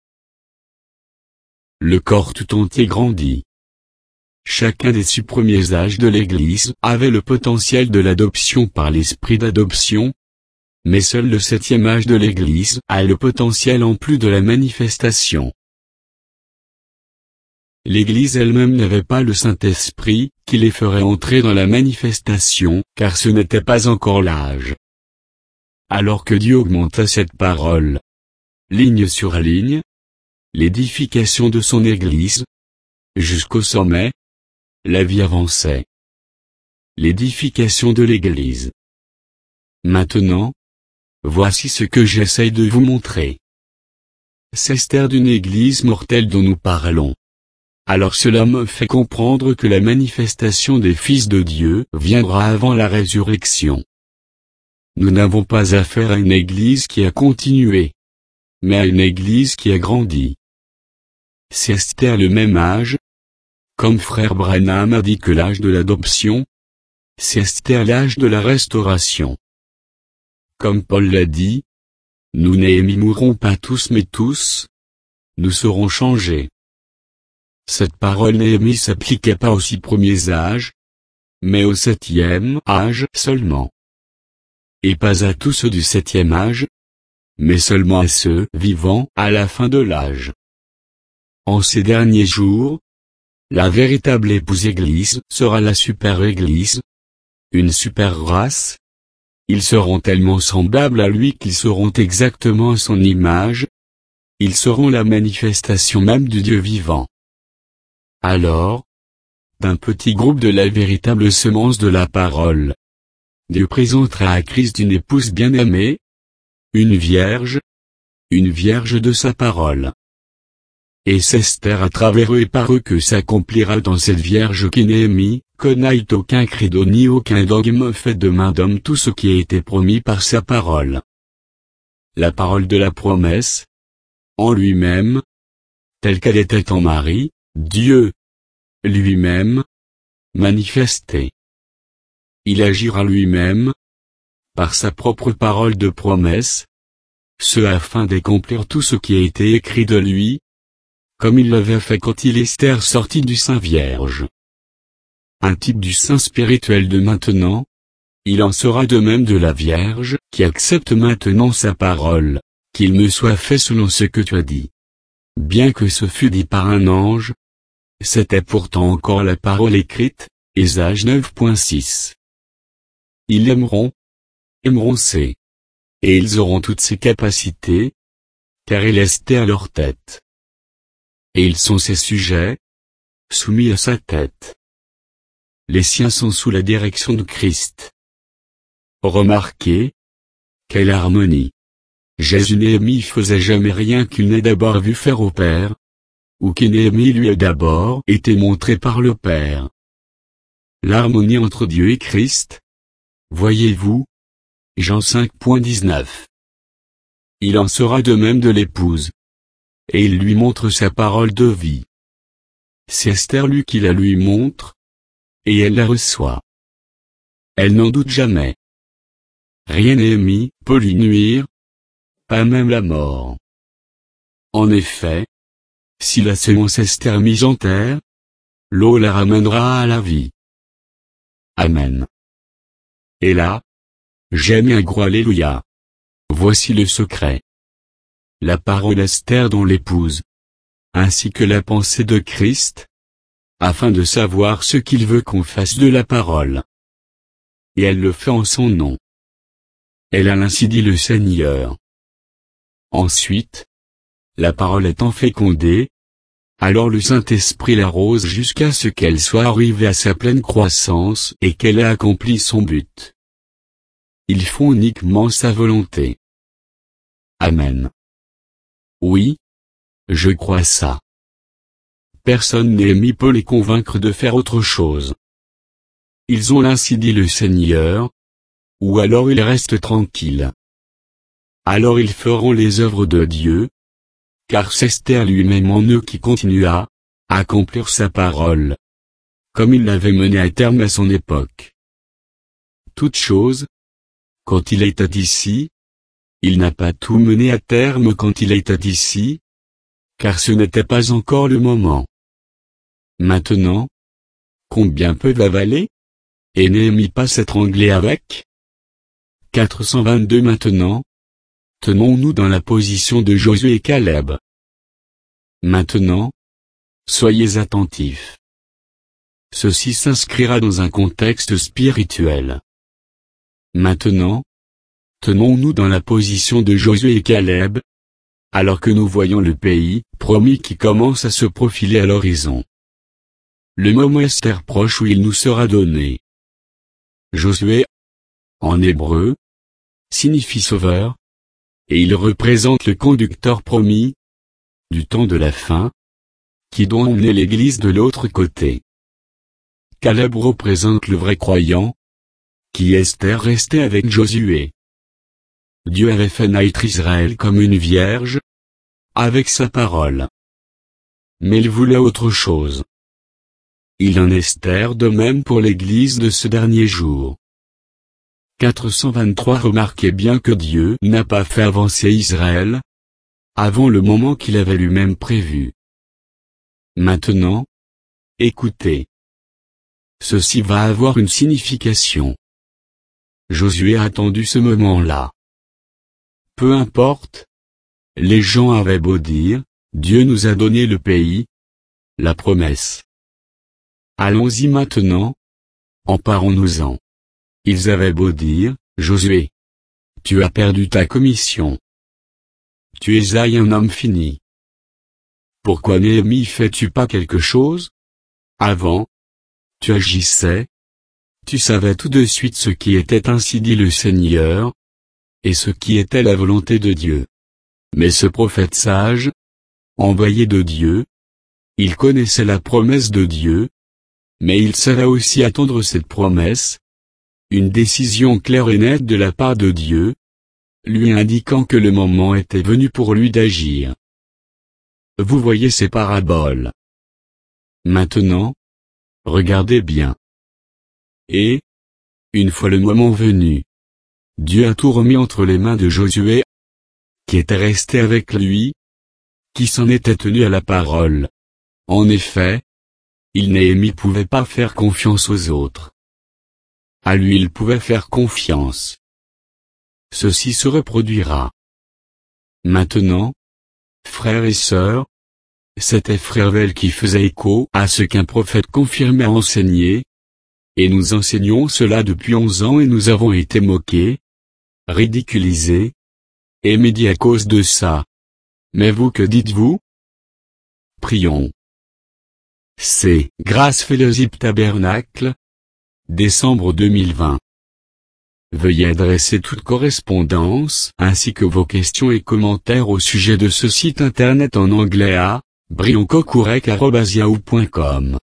Le corps tout entier grandit. Chacun des 6 premiers âges de l'Église avait le potentiel de l'adoption par l'esprit d'adoption, mais seul le 7e âge de l'Église a le potentiel en plus de la manifestation. L'Église elle-même n'avait pas le Saint-Esprit, qui les ferait entrer dans la manifestation, car ce n'était pas encore l'âge. Alors que Dieu augmenta cette parole, ligne sur ligne, l'édification de son Église, jusqu'au sommet, la vie avançait. L'édification de l'Église. Maintenant, voici ce que j'essaye de vous montrer. C'est Esther d'une Église mortelle dont nous parlons. Alors cela me fait comprendre que la manifestation des fils de Dieu viendra avant la résurrection. Nous n'avons pas affaire à une Église qui a continué, mais à une Église qui a grandi. C'est Esther le même âge. Comme frère Branham a dit que l'âge de l'adoption, c'est Esther l'âge de la restauration. Comme Paul l'a dit, nous Néhémie mourrons pas tous mais tous, nous serons changés. Cette parole Néhémie s'appliquait pas aux 6 premiers âges, mais au 7e âge seulement. Et pas à tous ceux du 7e âge. mais seulement à ceux vivant à la fin de l'âge. En ces derniers jours, la véritable épouse Église sera la super-Église, une super-race. Ils seront tellement semblables à lui qu'ils seront exactement à son image. Ils seront la manifestation même du Dieu vivant. Alors, d'un petit groupe de la véritable semence de la parole, Dieu présentera à Christ une épouse bien-aimée, une vierge de sa parole. Et c'est Esther à travers eux et par eux que s'accomplira dans cette vierge qu'Néhémie connaît aucun credo ni aucun dogme fait de main d'homme tout ce qui a été promis par sa parole. La parole de la promesse, en lui-même, telle qu'elle était en Marie, Dieu, lui-même, manifesté. Il agira lui-même, par sa propre parole de promesse, ce afin d'accomplir tout ce qui a été écrit de lui, comme il l'avait fait quand il Esther sortit du Saint Vierge. Un type du Saint spirituel de maintenant, il en sera de même de la Vierge, qui accepte maintenant sa parole, qu'il me soit fait selon ce que tu as dit. Bien que ce fût dit par un ange, c'était pourtant encore la parole écrite, Ésaïe 9.6. Ils aimeront ses. Et ils auront toutes ses capacités, car il est à leur tête. Et ils sont ses sujets, soumis à sa tête. Les siens sont sous la direction de Christ. Remarquez, quelle harmonie. Jésus Néhémie faisait jamais rien qu'il n'ait d'abord vu faire au Père, ou que Néhémie lui ait d'abord été montré par le Père. L'harmonie entre Dieu et Christ. Voyez-vous, Jean 5.19. Il en sera de même de l'épouse. Et il lui montre sa parole de vie. C'est Esther lui qui la lui montre, et elle la reçoit. Elle n'en doute jamais. Rien Néhémie peut lui nuire, pas même la mort. En effet, si la semence Esther mise en terre, l'eau la ramènera à la vie. Amen. Et là, j'aime un gros alléluia. Voici le secret. La parole Esther dont l'épouse, ainsi que la pensée de Christ, afin de savoir ce qu'il veut qu'on fasse de la parole. Et elle le fait en son nom. Elle a ainsi dit le Seigneur. Ensuite, la parole étant fécondée, alors le Saint-Esprit l'arrose jusqu'à ce qu'elle soit arrivée à sa pleine croissance et qu'elle ait accompli son but. Ils font uniquement sa volonté. Amen. Oui, je crois ça. Personne Néhémie peut les convaincre de faire autre chose. Ils ont ainsi dit le Seigneur, ou alors ils restent tranquilles. Alors ils feront les œuvres de Dieu, car c'est Esther lui-même en eux qui continua à accomplir sa parole, comme il l'avait menée à terme à son époque. Toute chose, quand il était ici, il n'a pas tout mené à terme quand il était ici, car ce n'était pas encore le moment. Maintenant, combien peut avaler? Et Néhémie pas s'étrangler avec? 422 Maintenant, tenons-nous dans la position de Josué et Caleb. Maintenant, soyez attentifs. Ceci s'inscrira dans un contexte spirituel. Maintenant, tenons-nous dans la position de Josué et Caleb, alors que nous voyons le pays promis qui commence à se profiler à l'horizon. Le moment est proche où il nous sera donné. Josué, en hébreu, signifie sauveur, et il représente le conducteur promis, du temps de la fin, qui doit emmener l'Église de l'autre côté. Caleb représente le vrai croyant, qui est resté avec Josué. Dieu avait fait naître Israël comme une vierge, avec sa parole. Mais il voulait autre chose. Il en est de même pour l'Église de ce dernier jour. 423 Remarquez bien que Dieu n'a pas fait avancer Israël, avant le moment qu'il avait lui-même prévu. Maintenant, écoutez. Ceci va avoir une signification. Josué a attendu ce moment-là. Peu importe. Les gens avaient beau dire, Dieu nous a donné le pays, la promesse. Allons-y maintenant. Emparons-nous-en. Ils avaient beau dire, Josué, tu as perdu ta commission. Tu es un homme fini. Pourquoi Néhémie fais-tu pas quelque chose? Avant, tu agissais. Tu savais tout de suite ce qui était ainsi dit le Seigneur, et ce qui était la volonté de Dieu. Mais ce prophète sage, envoyé de Dieu, il connaissait la promesse de Dieu, mais il savait aussi attendre cette promesse, une décision claire et nette de la part de Dieu, lui indiquant que le moment était venu pour lui d'agir. Vous voyez ces paraboles. Maintenant, regardez bien. Et, une fois le moment venu, Dieu a tout remis entre les mains de Josué, qui était resté avec lui, qui s'en était tenu à la parole. En effet, Néhémie pouvait pas faire confiance aux autres. À lui il pouvait faire confiance. Ceci se reproduira. Maintenant, frères et sœurs, c'était Frère qui faisait écho à ce qu'un prophète confirmé a enseigné, et nous enseignons cela depuis 11 ans et nous avons été moqués, ridiculisés, et médits à cause de ça. Mais vous que dites-vous? Prions. C'est Grace Fellowship Tabernacle, décembre 2020. Veuillez adresser toute correspondance ainsi que vos questions et commentaires au sujet de ce site internet en anglais à brioncocourec@yahoo.com.